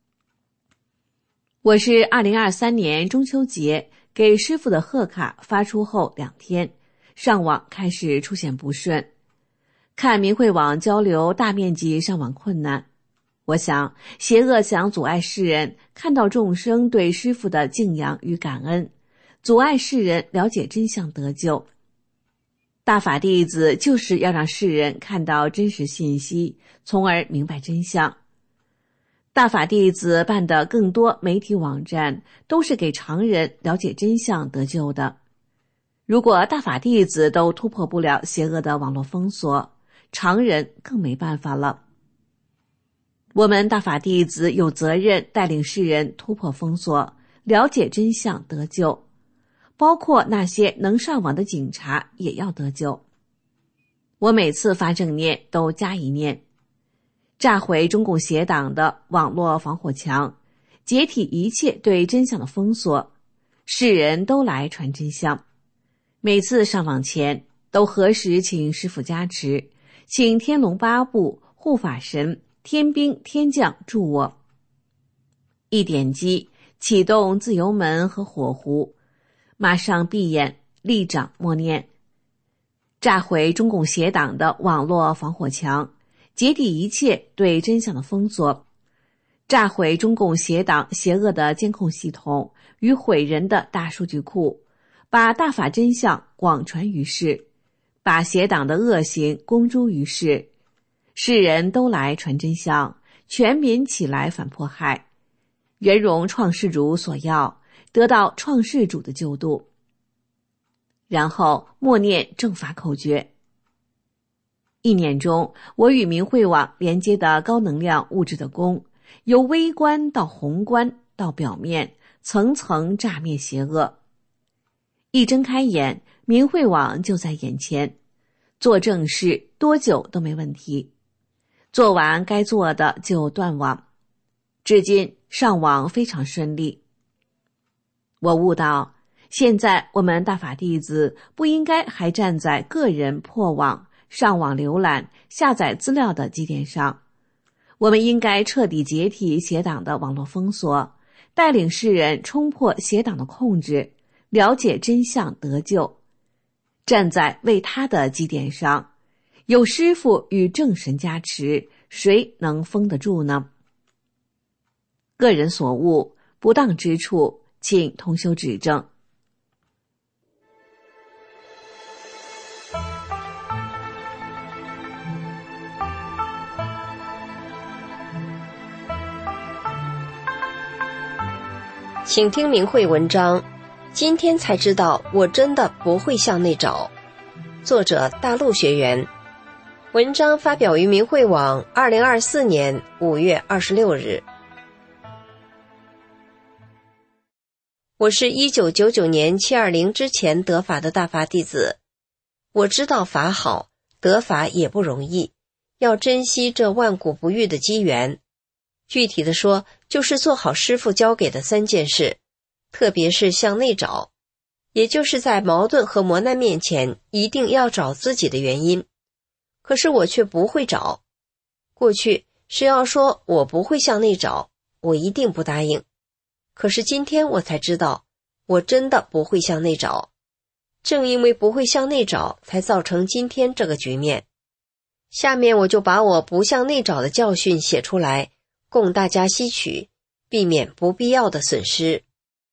我是2023年中秋节给师父的贺卡发出后2天，上网开始出现不顺。看明慧网交流大面积上网困难，我想邪恶想阻碍世人看到众生对师父的敬仰与感恩，阻碍世人了解真相得救。大法弟子就是要让世人看到真实信息，从而明白真相。大法弟子办的更多媒体网站都是给常人了解真相得救的。如果大法弟子都突破不了邪恶的网络封锁，常人更没办法了。我们大法弟子有责任带领世人突破封锁，了解真相得救，包括那些能上网的警察也要得救。我每次发正念都加一念，炸毁中共邪党的网络防火墙，解体一切对真相的封锁，世人都来传真相。每次上网前都何时请师父加持，请天龙八部护法神天兵天将助我。一点击启动自由门和火狐，马上闭眼立掌默念，炸毁中共邪党的网络防火墙，解体一切对真相的封锁，炸毁中共邪党邪恶的监控系统与毁人的大数据库，把大法真相广传于世，把邪党的恶行公诸于世，世人都来传真相，全民起来反迫害，圆融创世主所要，得到创世主的救度。然后默念正法口诀。一年中，我与明慧网连接的高能量物质的功，由微观到宏观到表面，层层炸灭邪恶。一睁开眼，明慧网就在眼前，做正事多久都没问题，做完该做的就断网，至今上网非常顺利。我悟到，现在我们大法弟子不应该还站在个人破网、上网浏览、下载资料的基点上，我们应该彻底解体邪党的网络封锁，带领世人冲破邪党的控制，了解真相得救。站在为他的基点上，有师父与正神加持，谁能封得住呢？个人所悟不当之处，请同修指正。 请听明慧文章， 今天才知道我真的不会向内找。作者大陆学员，文章发表于明慧网2024年5月26日。我是1999年720之前得法的大法弟子，我知道法好，得法也不容易，要珍惜这万古不遇的机缘。具体的说，就是做好师父教给的3件事，特别是向内找，也就是在矛盾和磨难面前一定要找自己的原因。可是我却不会找。过去谁要说我不会向内找，我一定不答应。可是今天我才知道，我真的不会向内找。正因为不会向内找，才造成今天这个局面。下面我就把我不向内找的教训写出来，供大家吸取，避免不必要的损失。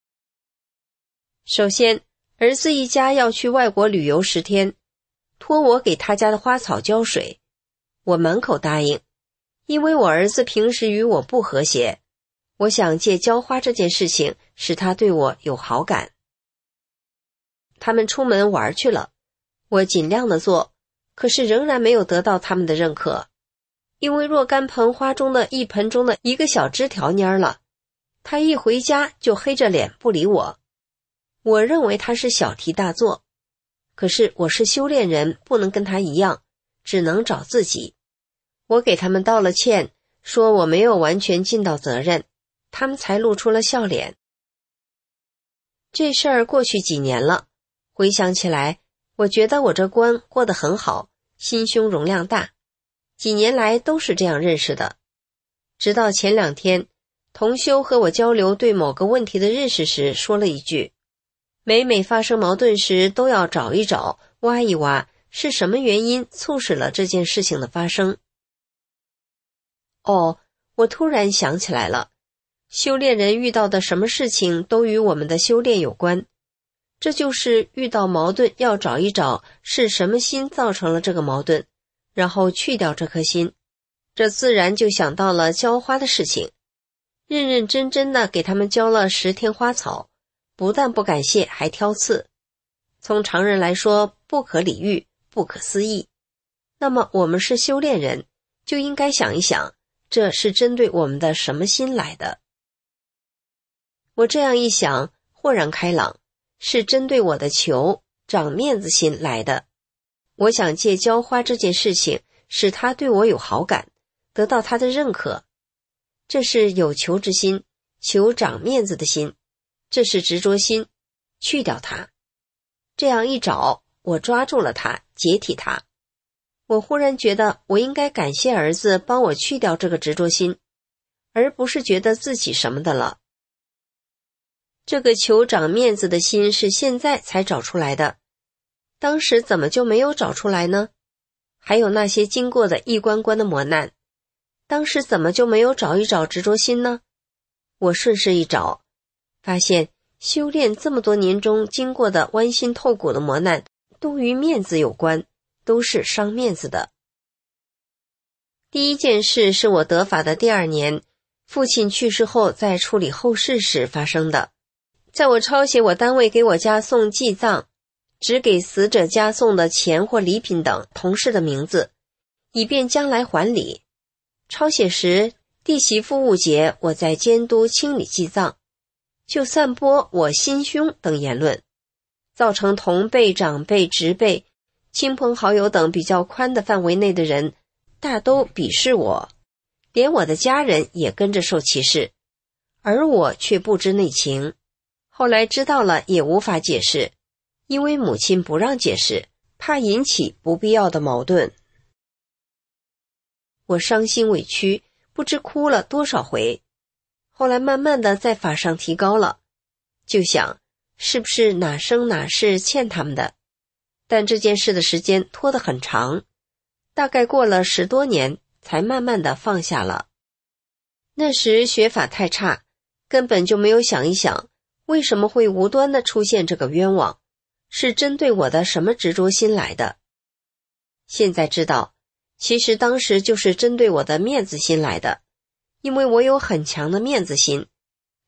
首先，儿子一家要去外国旅游10天，托我给他家的花草浇水。我满口答应，因为我儿子平时与我不和谐，我想借浇花这件事情使他对我有好感。他们出门玩去了，我尽量的做，可是仍然没有得到他们的认可。因为若干盆花中的一盆中的一个小枝条蔫了，他一回家就黑着脸不理我。我认为他是小题大做，可是我是修炼人，不能跟他一样，只能找自己。我给他们道了歉，说我没有完全尽到责任，他们才露出了笑脸。这事儿过去几年了，回想起来，我觉得我这关过得很好，心胸容量大，几年来都是这样认识的。直到前2天，同修和我交流对某个问题的认识时，说了一句，每每发生矛盾时都要找一找，挖一挖，是什么原因促使了这件事情的发生。我突然想起来了，修炼人遇到的什么事情都与我们的修炼有关，这就是遇到矛盾要找一找是什么心造成了这个矛盾，然后去掉这颗心。这自然就想到了浇花的事情，认认真真的给他们浇了10天花草，不但不感谢，还挑刺。从常人来说，不可理喻，不可思议。那么我们是修炼人，就应该想一想，这是针对我们的什么心来的？我这样一想，豁然开朗，是针对我的求、长面子心来的。我想借浇花这件事情，使他对我有好感，得到他的认可。这是有求之心，求长面子的心，这是执着心，去掉它。这样一找，我抓住了它，解体它。我忽然觉得我应该感谢儿子帮我去掉这个执着心，而不是觉得自己什么的了。这个求长面子的心是现在才找出来的，当时怎么就没有找出来呢？还有那些经过的一关关的磨难，当时怎么就没有找一找执着心呢？我顺势一找，发现修炼这么多年中经过的剜心透骨的磨难，都与面子有关，都是伤面子的。第一件事是我得法的第2年，父亲去世后在处理后事时发生的。在我抄写我单位给我家送祭葬，只给死者家送的钱或礼品等同事的名字，以便将来还礼。抄写时，弟媳妇误解我在监督清理祭葬，就散播我心胸等言论，造成同辈、长辈、侄辈、亲朋好友等比较宽的范围内的人大都鄙视我，连我的家人也跟着受歧视，而我却不知内情。后来知道了也无法解释，因为母亲不让解释，怕引起不必要的矛盾。我伤心委屈，不知哭了多少回。后来慢慢的在法上提高了，就想是不是哪生哪世欠他们的，但这件事的时间拖得很长，大概过了10多年才慢慢的放下了。那时学法太差，根本就没有想一想为什么会无端的出现这个冤枉，是针对我的什么执着心来的。现在知道，其实当时就是针对我的面子心来的，因为我有很强的面子心，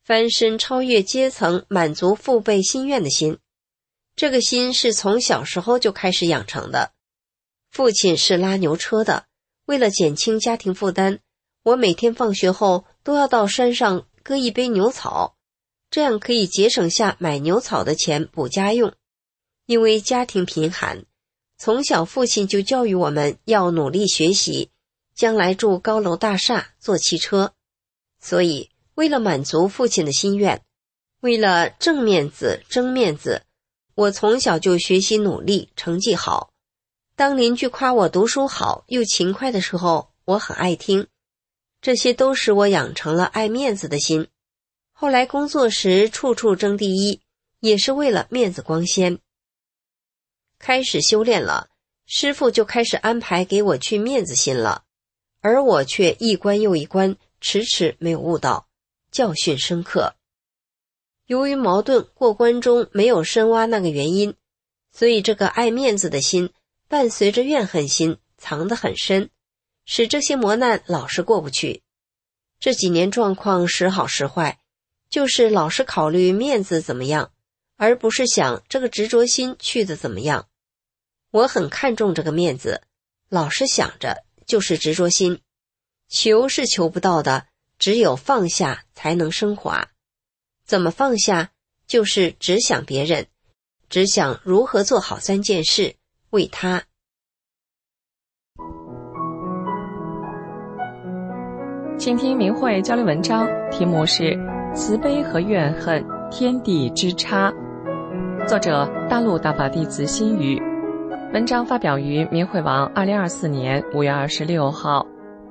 翻身超越阶层，满足父辈心愿的心。这个心是从小时候就开始养成的。父亲是拉牛车的，为了减轻家庭负担，我每天放学后都要到山上割一杯牛草，这样可以节省下买牛草的钱补家用。因为家庭贫寒，从小父亲就教育我们要努力学习，将来住高楼大厦，坐汽车。所以为了满足父亲的心愿，为了挣面子争面子，我从小就学习努力，成绩好。当邻居夸我读书好又勤快的时候，我很爱听。这些都使我养成了爱面子的心。后来工作时处处争第一，也是为了面子光鲜。开始修炼了，师父就开始安排给我去面子心了，而我却一关又一关，迟迟没有悟到，教训深刻。由于矛盾过关中没有深挖那个原因，所以这个爱面子的心伴随着怨恨心藏得很深，使这些磨难老是过不去。这几年状况时好时坏，就是老是考虑面子怎么样，而不是想这个执着心去的怎么样。我很看重这个面子，老是想着就是执着心，求是求不到的，只有放下才能升华。怎么放下？就是只想别人，只想如何做好3件事，为他。 请听明慧交流文章，题目是慈悲和怨恨，天地之差。作者大陆大法弟子心语。文章发表于明慧网2024年5月26号。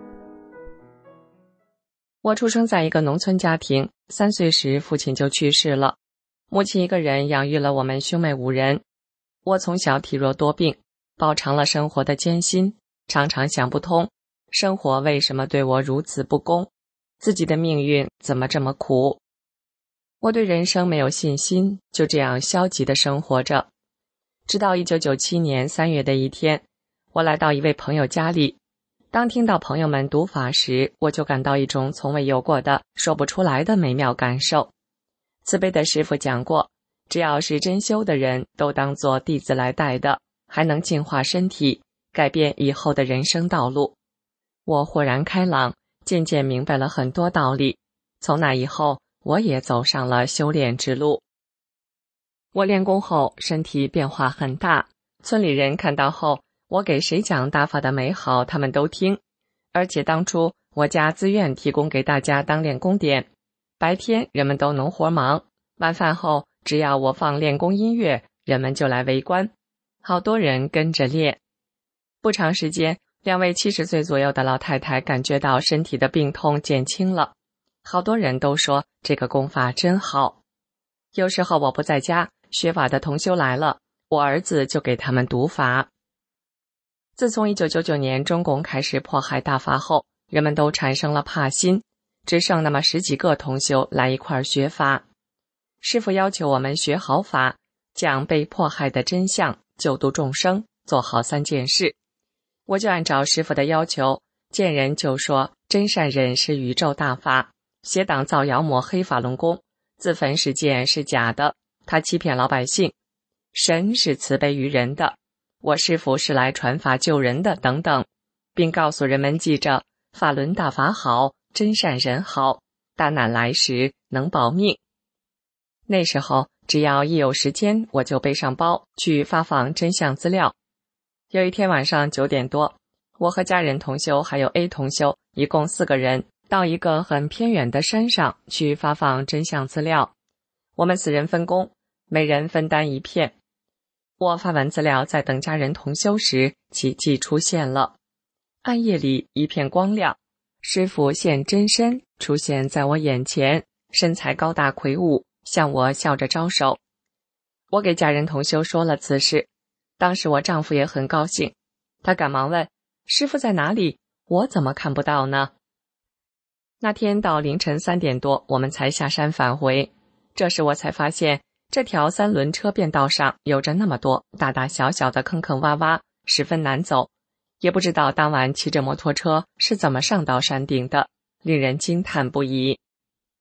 我出生在一个农村家庭，3岁时父亲就去世了，母亲一个人养育了我们兄妹5人。我从小体弱多病，饱尝了生活的艰辛，常常想不通，生活为什么对我如此不公，自己的命运怎么这么苦。我对人生没有信心，就这样消极地生活着。直到1997年3月的一天，我来到一位朋友家里，当听到朋友们读法时，我就感到一种从未有过的说不出来的美妙感受。慈悲的师父讲过，只要是真修的人都当作弟子来带的，还能净化身体，改变以后的人生道路。我豁然开朗，渐渐明白了很多道理。从那以后，我也走上了修炼之路。我练功后，身体变化很大，村里人看到后，我给谁讲大法的美好，他们都听。而且当初我家自愿提供给大家当练功点，白天人们都农活忙，晚饭后只要我放练功音乐，人们就来围观，好多人跟着练。不长时间，2位70岁左右的老太太感觉到身体的病痛减轻了，好多人都说这个功法真好。有时候我不在家，学法的同修来了，我儿子就给他们读法。自从1999年中共开始迫害大法后，人们都产生了怕心，只剩那么10几个同修来一块儿学法。师父要求我们学好法，讲被迫害的真相，救度众生，做好3件事。我就按照师父的要求，见人就说真善忍是宇宙大法，邪党造谣抹黑法轮功，自焚事件是假的，他欺骗老百姓，神是慈悲于人的，我师父是来传法救人的等等，并告诉人们记着法轮大法好，真善人好，大难来时能保命。那时候只要一有时间，我就背上包去发放真相资料。有一天晚上9点多，我和家人同修还有 A 同修一共4个人到一个很偏远的山上去发放真相资料。我们4人分工，每人分担一片。我发完资料，在等家人同修时，奇迹出现了。暗夜里一片光亮，师父现真身出现在我眼前，身材高大魁梧，向我笑着招手。我给家人同修说了此事，当时我丈夫也很高兴，他赶忙问师父在哪里，我怎么看不到呢？那天到凌晨3点多，我们才下山返回。这时我才发现，这条3轮车便道上有着那么多大大小小的坑坑洼洼，十分难走，也不知道当晚骑着摩托车是怎么上到山顶的，令人惊叹不已。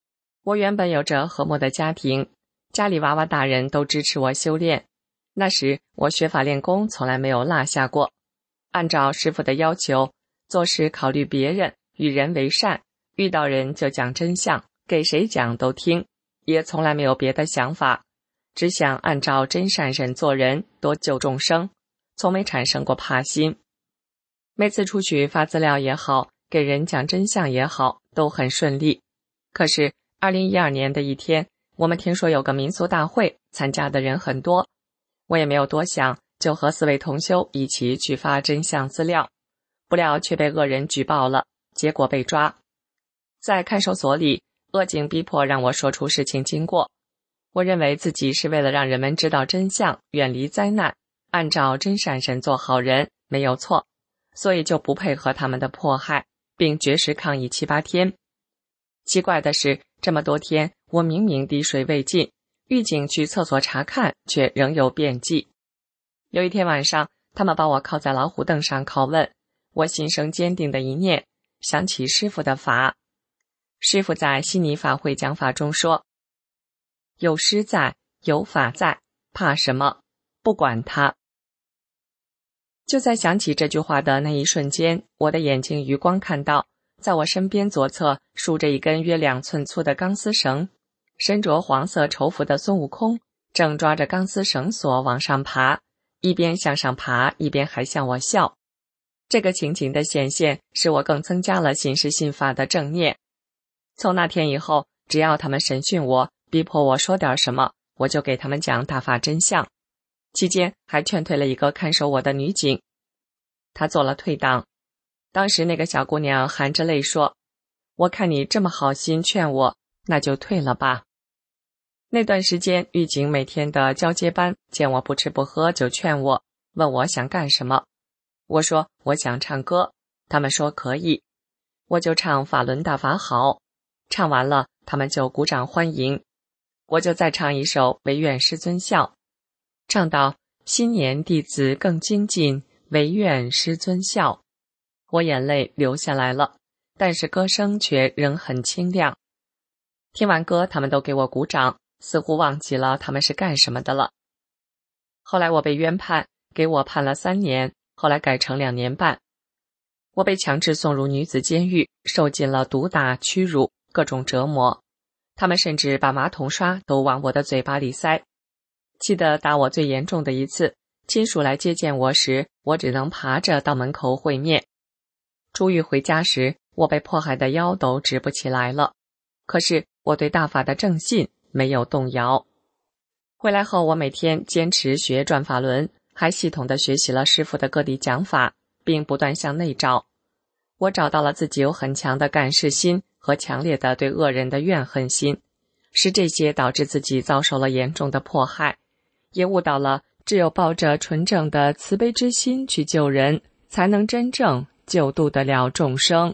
我原本有着和睦的家庭，家里娃娃大人都支持我修炼。那时我学法练功从来没有落下过，按照师父的要求，做事考虑别人，与人为善，遇到人就讲真相，给谁讲都听，也从来没有别的想法，只想按照真善忍做人，多救众生，从没产生过怕心。每次出去发资料也好，给人讲真相也好，都很顺利。可是2012年的一天，我们听说有个民俗大会，参加的人很多，我也没有多想，就和4位同修一起去发真相资料，不料却被恶人举报了，结果被抓。在看守所里，恶警逼迫让我说出事情经过。我认为自己是为了让人们知道真相，远离灾难，按照真善忍做好人，没有错，所以就不配合他们的迫害，并绝食抗议7、8天。奇怪的是，这么多天，我明明滴水未进，狱警去厕所查看，却仍有辩记。有一天晚上，他们把我铐在老虎凳上拷问，我心生坚定的一念，想起师父的法。师父在悉尼法会讲法中说，有师在，有法在，怕什么？不管他。就在想起这句话的那一瞬间，我的眼睛余光看到，在我身边左侧竖着一根约2寸粗的钢丝绳，身着黄色绸服的孙悟空正抓着钢丝绳索往上爬，一边向上爬，一边还向我笑。这个情景的显现，使我更增加了信师信法的正念。从那天以后，只要他们审讯我，逼迫我说点什么，我就给他们讲大法真相。期间还劝退了一个看守我的女警，她做了退档。当时那个小姑娘含着泪说，我看你这么好心劝我，那就退了吧。那段时间，狱警每天的交接班，见我不吃不喝就劝我，问我想干什么。我说我想唱歌，他们说可以，我就唱法轮大法好，唱完了他们就鼓掌欢迎。我就再唱一首唯愿师尊笑，唱到新年弟子更精进，唯愿师尊笑。我眼泪流下来了，但是歌声却仍很清亮。听完歌，他们都给我鼓掌，似乎忘记了他们是干什么的了。后来我被冤判，给我判了3年，后来改成2年半。我被强制送入女子监狱，受尽了毒打、屈辱，各种折磨。他们甚至把马桶刷都往我的嘴巴里塞。记得打我最严重的一次，亲属来接见我时，我只能爬着到门口会面。出狱回家时，我被迫害的腰都直不起来了，可是我对大法的正信没有动摇。回来后，我每天坚持学转法轮，还系统地学习了师父的各地讲法，并不断向内找。我找到了自己有很强的感世心和强烈的对恶人的怨恨心，是这些导致自己遭受了严重的迫害，也悟到了只有抱着纯正的慈悲之心去救人，才能真正救度得了众生。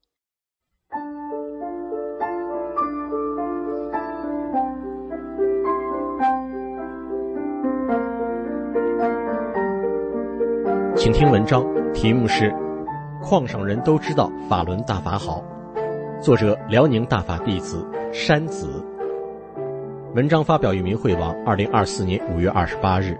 请听文章，题目是矿上人都知道法轮大法好，作者辽宁大法弟子山子。文章发表于明慧网2024年5月28日。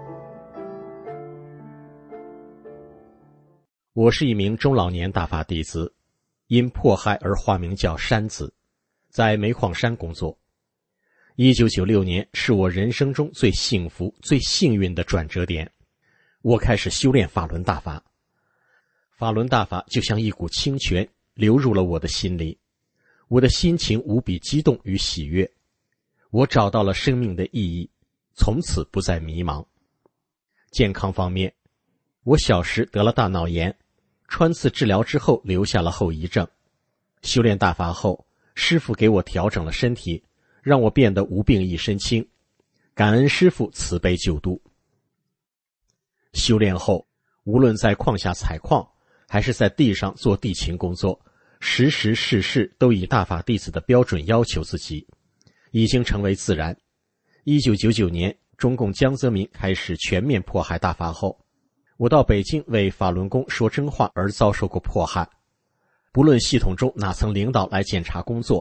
我是一名中老年大法弟子，因迫害而化名叫山子，在煤矿山工作。1996年是我人生中最幸福、最幸运的转折点。我开始修炼法轮大法，法轮大法就像一股清泉流入了我的心里，我的心情无比激动与喜悦。我找到了生命的意义，从此不再迷茫。健康方面，我小时得了大脑炎，穿刺治疗之后留下了后遗症。修炼大法后，师父给我调整了身体，让我变得无病一身轻，感恩师父慈悲救度。修炼后，无论在矿下采矿，还是在地上做地勤工作，时时事事都以大法弟子的标准要求自己，已经成为自然。1999年，中共江泽民开始全面迫害大法后，我到北京为法轮功说真话而遭受过迫害。不论系统中哪层领导来检查工作，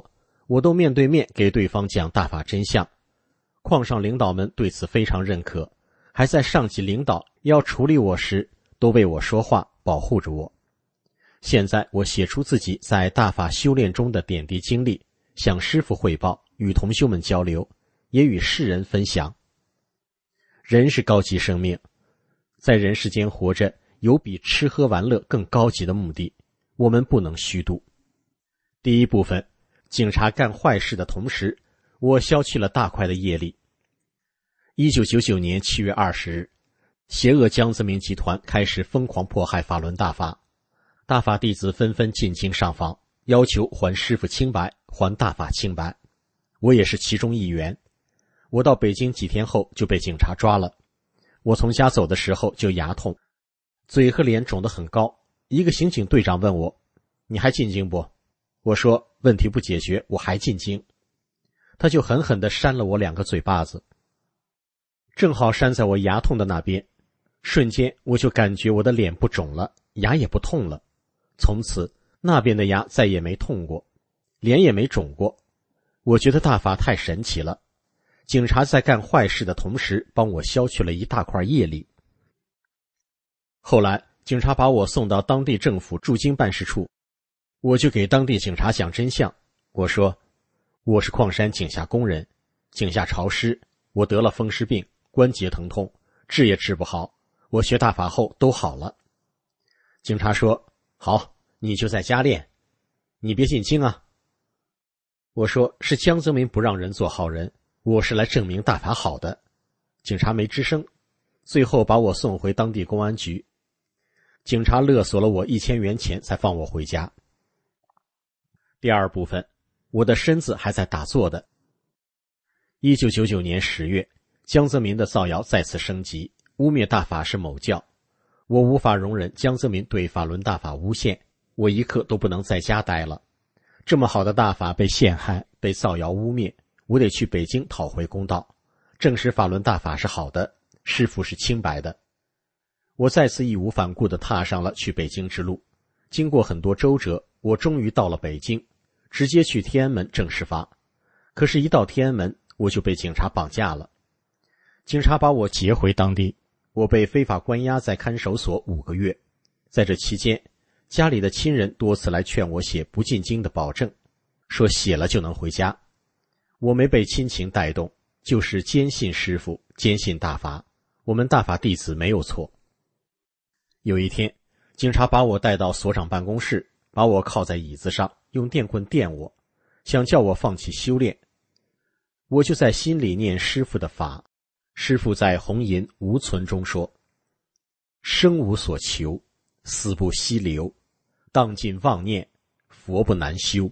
我都面对面给对方讲大法真相。矿上领导们对此非常认可，还在上级领导要处理我时都为我说话，保护着我。现在我写出自己在大法修炼中的点滴经历，向师父汇报，与同修们交流，也与世人分享。人是高级生命，在人世间活着，有比吃喝玩乐更高级的目的，我们不能虚度。第一部分，警察干坏事的同时，我消去了大块的业力。1999年7月20日，邪恶江泽民集团开始疯狂迫害法轮大法，大法弟子纷纷进京上访，要求还师父清白，还大法清白。我也是其中一员。我到北京几天后就被警察抓了。我从家走的时候就牙痛，嘴和脸肿得很高。一个刑警队长问我：“你还进京不？”我说：“问题不解决，我还进京。”他就狠狠地扇了我2个嘴巴子，正好扇在我牙痛的那边。瞬间我就感觉我的脸不肿了，牙也不痛了。从此那边的牙再也没痛过，脸也没肿过。我觉得大法太神奇了。警察在干坏事的同时帮我消去了一大块业力。后来警察把我送到当地政府驻京办事处，我就给当地警察讲真相。我说，我是矿山井下工人，井下潮湿，我得了风湿病，关节疼痛，治也治不好，我学大法后都好了。警察说，好，你就在家练，你别进京啊。我说，是江泽民不让人做好人，我是来证明大法好的。警察没吱声，最后把我送回当地公安局。警察勒索了我1000元钱才放我回家。第二部分，我的身子还在打坐的。1999年10月，江泽民的造谣再次升级，污蔑大法是某教。我无法容忍江泽民对法轮大法诬陷，我一刻都不能在家待了。这么好的大法被陷害，被造谣污蔑，我得去北京讨回公道，证实法轮大法是好的，师父是清白的。我再次义无反顾地踏上了去北京之路。经过很多周折，我终于到了北京，直接去天安门正式发。可是一到天安门，我就被警察绑架了。警察把我劫回当地，我被非法关押在看守所5个月。在这期间，家里的亲人多次来劝我写不进京的保证，说写了就能回家。我没被亲情带动，就是坚信师父，坚信大法，我们大法弟子没有错。有一天，警察把我带到所长办公室，把我靠在椅子上，用电棍电我，想叫我放弃修炼。我就在心里念师父的法。师父在红银无存中说，生无所求，死不息流，当尽妄念，佛不难修。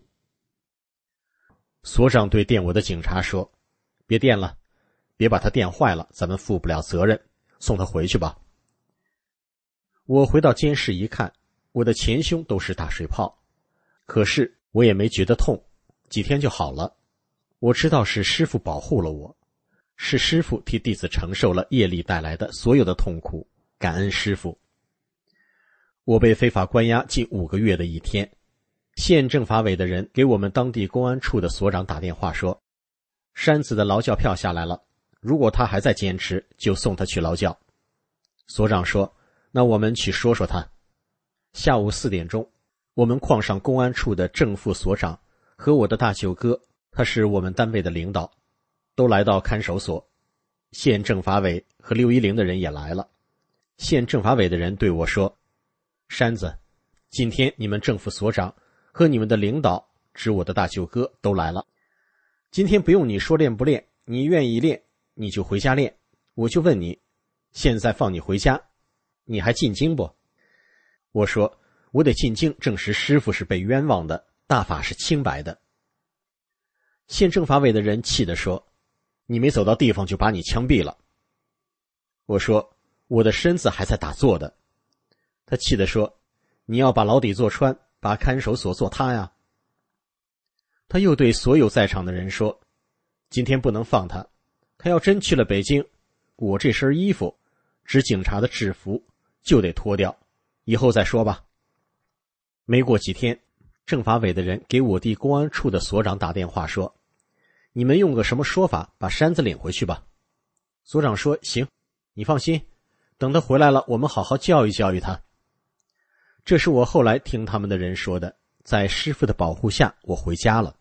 所长对电我的警察说，别电了，别把他电坏了，咱们负不了责任，送他回去吧。我回到监室一看，我的前胸都是大水泡，可是我也没觉得痛，几天就好了。我知道是师父保护了我，是师父替弟子承受了业力带来的所有的痛苦，感恩师父。我被非法关押近5个月的一天，县政法委的人给我们当地公安处的所长打电话说，山子的劳教票下来了，如果他还在坚持，就送他去劳教。所长说，那我们去说说他。下午4点钟，我们矿上公安处的正副所长和我的大舅哥，他是我们单位的领导，都来到看守所。县政法委和610的人也来了。县政法委的人对我说，山子，今天你们正副所长和你们的领导，指我的大舅哥都来了。今天不用你说练不练，你愿意练你就回家练，我就问你，现在放你回家，你还进京不？我说，我得进京证实师父是被冤枉的，大法是清白的。县政法委的人气地说，你没走到地方就把你枪毙了。我说，我的身子还在打坐的。他气地说，你要把牢底坐穿，把看守所坐塌呀。他又对所有在场的人说，今天不能放他，他要真去了北京，我这身衣服，指警察的制服，就得脱掉，以后再说吧。没过几天， 政法委的人给我地公安处的所长打电话说，你们用个什么说法把山子领回去吧。所长说，行，你放心，等他回来了，我们好好教育教育他。这是我后来听他们的人说的，在师父的保护下，我回家了。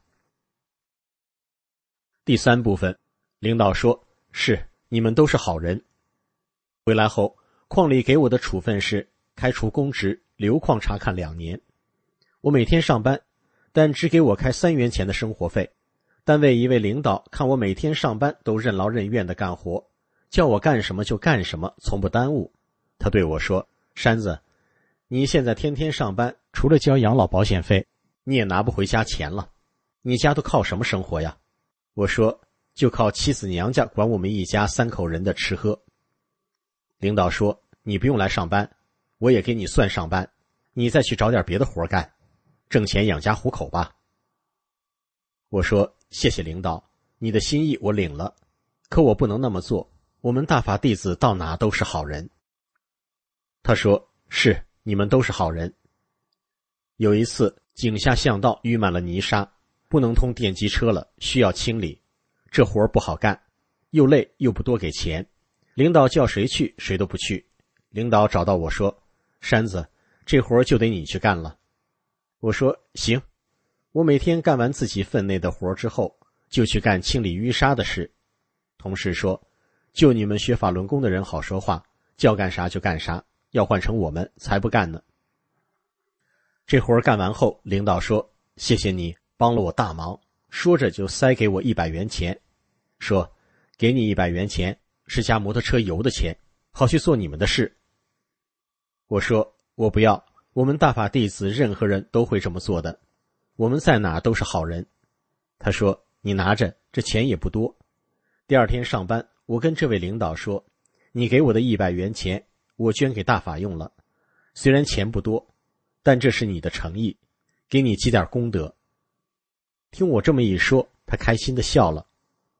第3部分，领导说，是，你们都是好人。回来后，矿里给我的处分是开除公职，留矿察看2年。我每天上班，但只给我开3元钱的生活费。单位一位领导看我每天上班都任劳任怨的干活，叫我干什么就干什么，从不耽误。他对我说，山子，你现在天天上班，除了交养老保险费，你也拿不回家钱了。你家都靠什么生活呀？我说，就靠妻子娘家管我们一家3口人的吃喝。领导说，你不用来上班，我也给你算上班，你再去找点别的活干，挣钱养家糊口吧。我说，谢谢领导，你的心意我领了，可我不能那么做，我们大法弟子到哪都是好人。他说，是，你们都是好人。有一次，井下巷道淤满了泥沙，不能通电机车了，需要清理，这活不好干，又累又不多给钱，领导叫谁去谁都不去。领导找到我说，山子，这活就得你去干了。我说，行。我每天干完自己分内的活之后，就去干清理淤沙的事。同事说，就你们学法轮功的人好说话，叫干啥就干啥，要换成我们才不干呢。这活干完后，领导说，谢谢你帮了我大忙，说着就塞给我100元钱，说，给你100元钱是加摩托车油的钱，好去做你们的事。我说，我不要，我们大法弟子任何人都会这么做的，我们在哪都是好人。他说，你拿着，这钱也不多。第2天上班，我跟这位领导说，你给我的100元钱我捐给大法用了，虽然钱不多，但这是你的诚意，给你积点功德。听我这么一说，他开心地笑了。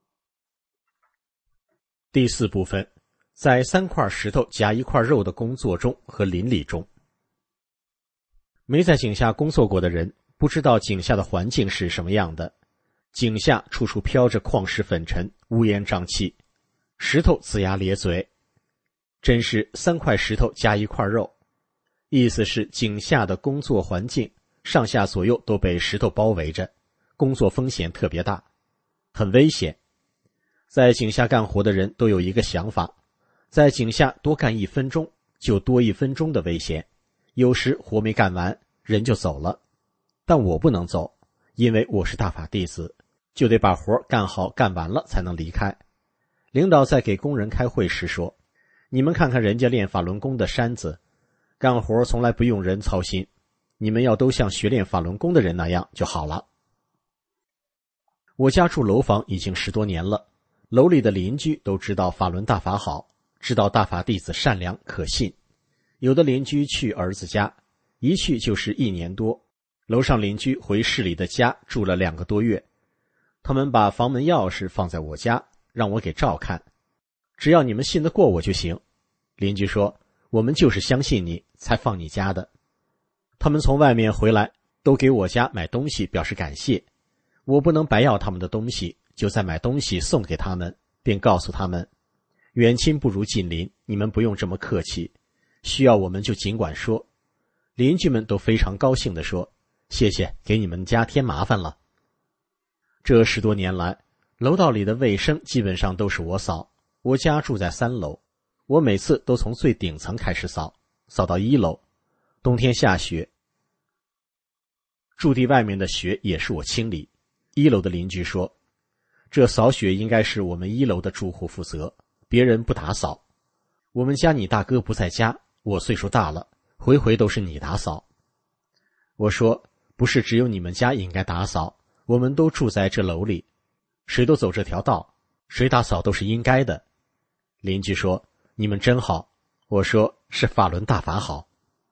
第4部分，在3块石头夹1块肉的工作中和邻里中。没在井下工作过的人不知道井下的环境是什么样的。井下处处飘着矿石粉尘，乌烟瘴气，石头龇牙咧嘴，真是3块石头加1块肉。意思是井下的工作环境上下左右都被石头包围着，工作风险特别大，很危险。在井下干活的人都有一个想法，在井下多干1分钟就多1分钟的危险，有时活没干完人就走了。但我不能走，因为我是大法弟子，就得把活干好干完了才能离开。领导在给工人开会时说，你们看看人家练法轮功的山子，干活从来不用人操心，你们要都像学练法轮功的人那样就好了。我家住楼房已经10多年了，楼里的邻居都知道法轮大法好，知道大法弟子善良可信。有的邻居去儿子家，一去就是1年多。楼上邻居回市里的家住了2个多月，他们把房门钥匙放在我家，让我给照看，只要你们信得过我就行。邻居说，我们就是相信你才放你家的。他们从外面回来都给我家买东西表示感谢，我不能白要他们的东西，就再买东西送给他们，并告诉他们，远亲不如近邻，你们不用这么客气，需要我们就尽管说。邻居们都非常高兴地说，谢谢，给你们家添麻烦了。这10多年来，楼道里的卫生基本上都是我扫。我家住在3楼，我每次都从最顶层开始扫，扫到1楼。冬天下雪，驻地外面的雪也是我清理。1楼的邻居说，这扫雪应该是我们1楼的住户负责，别人不打扫。我们家你大哥不在家，我岁数大了，回回都是你打扫。我说，不是只有你们家应该打扫，我们都住在这楼里，谁都走这条道，谁打扫都是应该的。邻居说，你们真好。我说，是法轮大法好。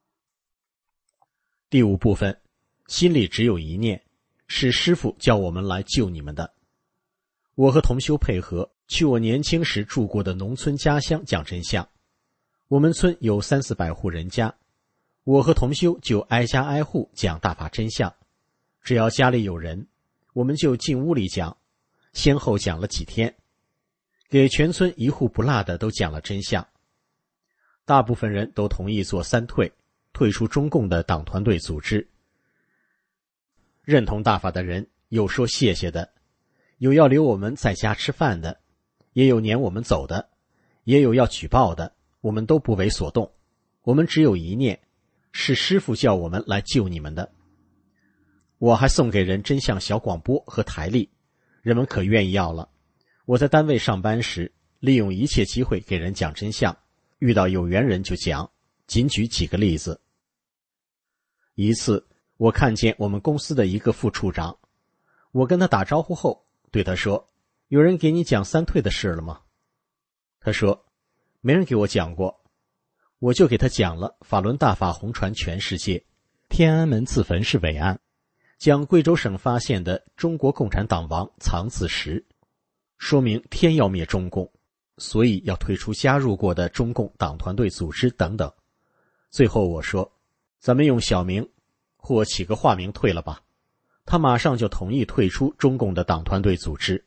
第5部分，心里只有一念，是师父叫我们来救你们的。我和同修配合，去我年轻时住过的农村家乡讲真相。我们村有300-400户人家，我和同修就挨家挨户讲大法真相， 只要家里有人，我们就进屋里讲，先后讲了几天，给全村一户不落的都讲了真相。大部分人都同意做三退，退出中共的党团队组织。认同大法的人有说谢谢的，有要留我们在家吃饭的，也有撵我们走的，也有要举报的，我们都不为所动。我们只有一念，是师父叫我们来救你们的。我还送给人真相小广播和台历，人们可愿意要了。我在单位上班时，利用一切机会给人讲真相，遇到有缘人就讲，仅举几个例子。一次，我看见我们公司的一个副处长，我跟他打招呼后，对他说：“有人给你讲三退的事了吗？”他说：“没人给我讲过。”我就给他讲了法轮大法红传全世界，天安门自焚是伪案，讲贵州省发现的中国共产党王藏字石，说明天要灭中共，所以要退出加入过的中共党团队组织等等。最后我说，咱们用小名或起个化名退了吧。他马上就同意退出中共的党团队组织。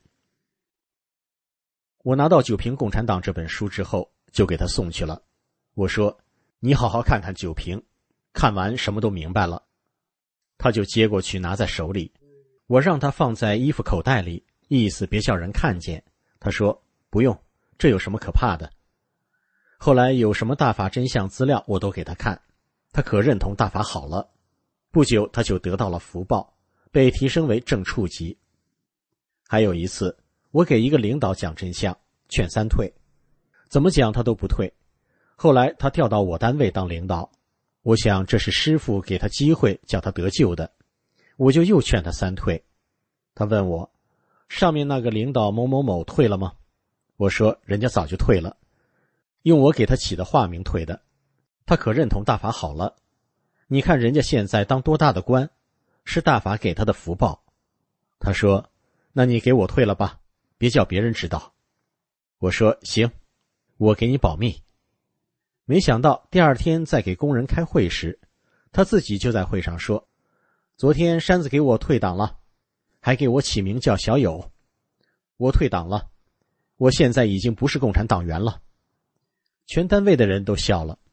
我拿到《九评共产党》这本书之后，就给他送去了。我说，你好好看看九评，看完什么都明白了。他就接过去拿在手里，我让他放在衣服口袋里，意思别叫人看见。他说不用，这有什么可怕的。后来有什么大法真相资料我都给他看，他可认同大法好了。不久他就得到了福报，被提升为正处级。还有一次，我给一个领导讲真相，劝三退，怎么讲他都不退。后来他调到我单位当领导，我想这是师父给他机会叫他得救的，我就又劝他三退。他问我，上面那个领导某某某退了吗？我说人家早就退了，用我给他起的化名退的。他可认同大法好了，你看人家现在当多大的官，是大法给他的福报。他说，那你给我退了吧，别叫别人知道。我说行，我给你保密。没想到第二天在给工人开会时，他自己就在会上说，昨天山子给我退党了，还给我起名叫小友。我退党了，我现在已经不是共产党员了。全单位的人都笑了。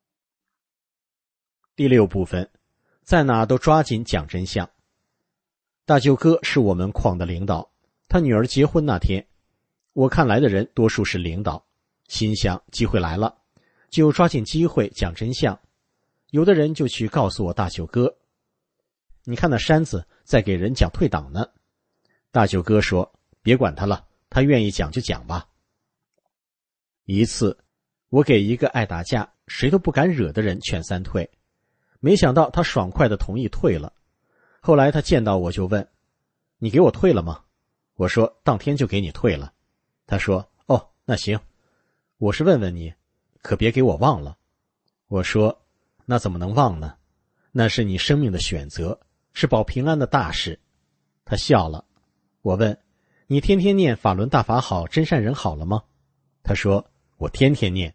第六部分，在哪都抓紧讲真相。大舅哥是我们矿的领导，他女儿结婚那天，我看来的人多数是领导，心想机会来了，就抓紧机会讲真相。有的人就去告诉我大舅哥，你看那山子在给人讲退党呢。大舅哥说，别管他了，他愿意讲就讲吧。一次，我给一个爱打架谁都不敢惹的人劝三退，没想到他爽快地同意退了。后来他见到我就问，你给我退了吗？我说当天就给你退了。他说，哦，那行，我是问问你，可别给我忘了。我说，那怎么能忘呢？那是你生命的选择，是保平安的大事。他笑了。我问，你天天念法轮大法好，真善人好了吗？他说，我天天念。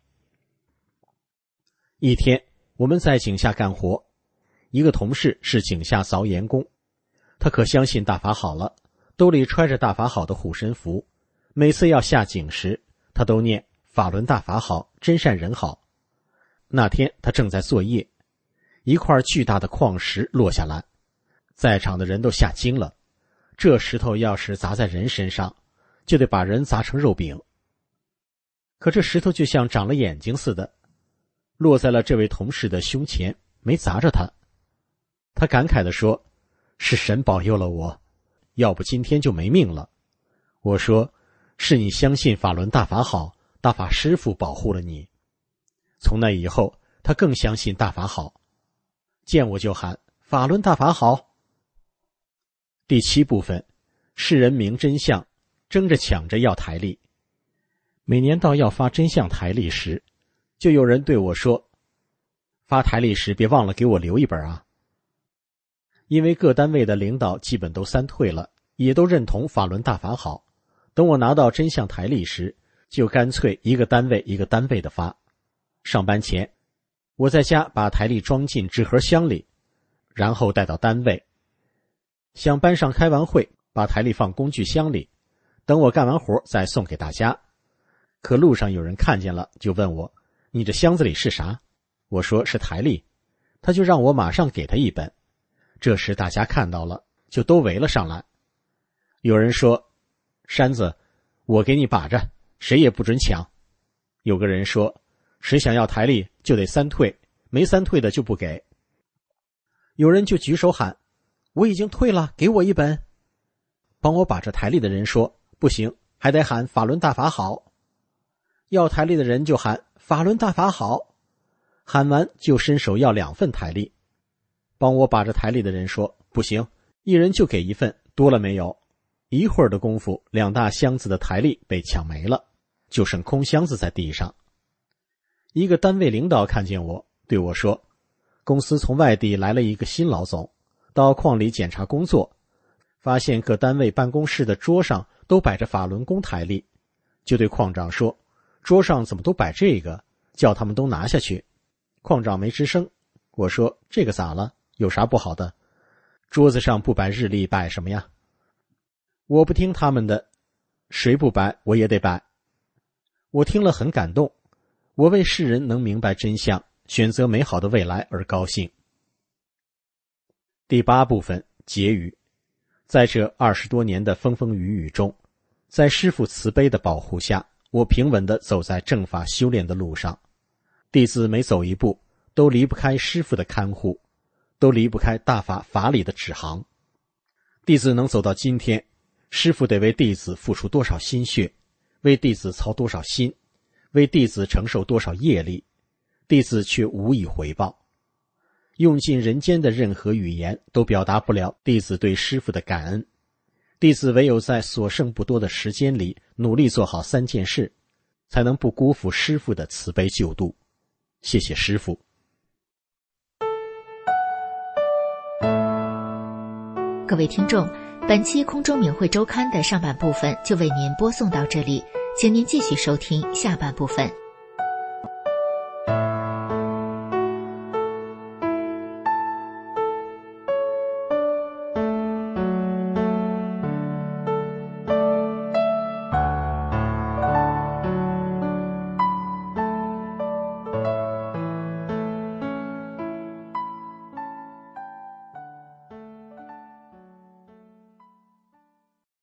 一天，我们在井下干活，一个同事是井下凿岩工，他可相信大法好了，兜里揣着大法好的护身符，每次要下井时，他都念法轮大法好，真善人好。那天他正在作业，一块巨大的矿石落下来，在场的人都吓惊了。这石头要是砸在人身上，就得把人砸成肉饼。可这石头就像长了眼睛似的，落在了这位同事的胸前，没砸着他。他感慨地说，是神保佑了我，要不今天就没命了。我说，是你相信法轮大法好，大法师父保护了你。从那以后，他更相信大法好，见我就喊法轮大法好。第七部分，世人明真相，争着抢着要台历。每年到要发真相台历时，就有人对我说，发台历时别忘了给我留一本啊。因为各单位的领导基本都三退了，也都认同法轮大法好，等我拿到真相台历时，就干脆一个单位一个单位的发。上班前，我在家把台历装进纸盒箱里，然后带到单位。 想班上开完会，把台历放工具箱里，等我干完活再送给大家。可路上有人看见了，就问我，你这箱子里是啥？我说是台历，他就让我马上给他一本。这时大家看到了，就都围了上来。有人说，山子，我给你把着，谁也不准抢。有个人说，谁想要台历就得3退，没3退的就不给。有人就举手喊，我已经退了，给我一本。帮我把着台历的人说，不行，还得喊法轮大法好。要台历的人就喊法轮大法好，喊完就伸手要2份台历。帮我把着台历的人说，不行，一人就给1份，多了没有。一会儿的功夫，2大箱子的台历被抢没了，就剩空箱子在地上。一个单位领导看见我，对我说，公司从外地来了一个新老总，到矿里检查工作，发现各单位办公室的桌上都摆着法轮功台历，就对矿长说，桌上怎么都摆这个，叫他们都拿下去。矿长没吱声。我说，这个咋了？有啥不好的？桌子上不摆日历，摆什么呀？我不听他们的，谁不摆我也得摆。我听了很感动，我为世人能明白真相，选择美好的未来而高兴。第8部分结语。在这20多年的风风雨雨中，在师父慈悲的保护下，我平稳地走在正法修炼的路上。弟子每走一步，都离不开师父的看护，都离不开大法法理的指航。弟子能走到今天，师父得为弟子付出多少心血，为弟子操多少心，为弟子承受多少业力，弟子却无以回报。用尽人间的任何语言都表达不了弟子对师父的感恩。弟子唯有在所剩不多的时间里努力做好3件事，才能不辜负师父的慈悲救度。谢谢师父。 各位听众，本期空中明慧周刊的上半部分就为您播送到这里，请您继续收听下半部分。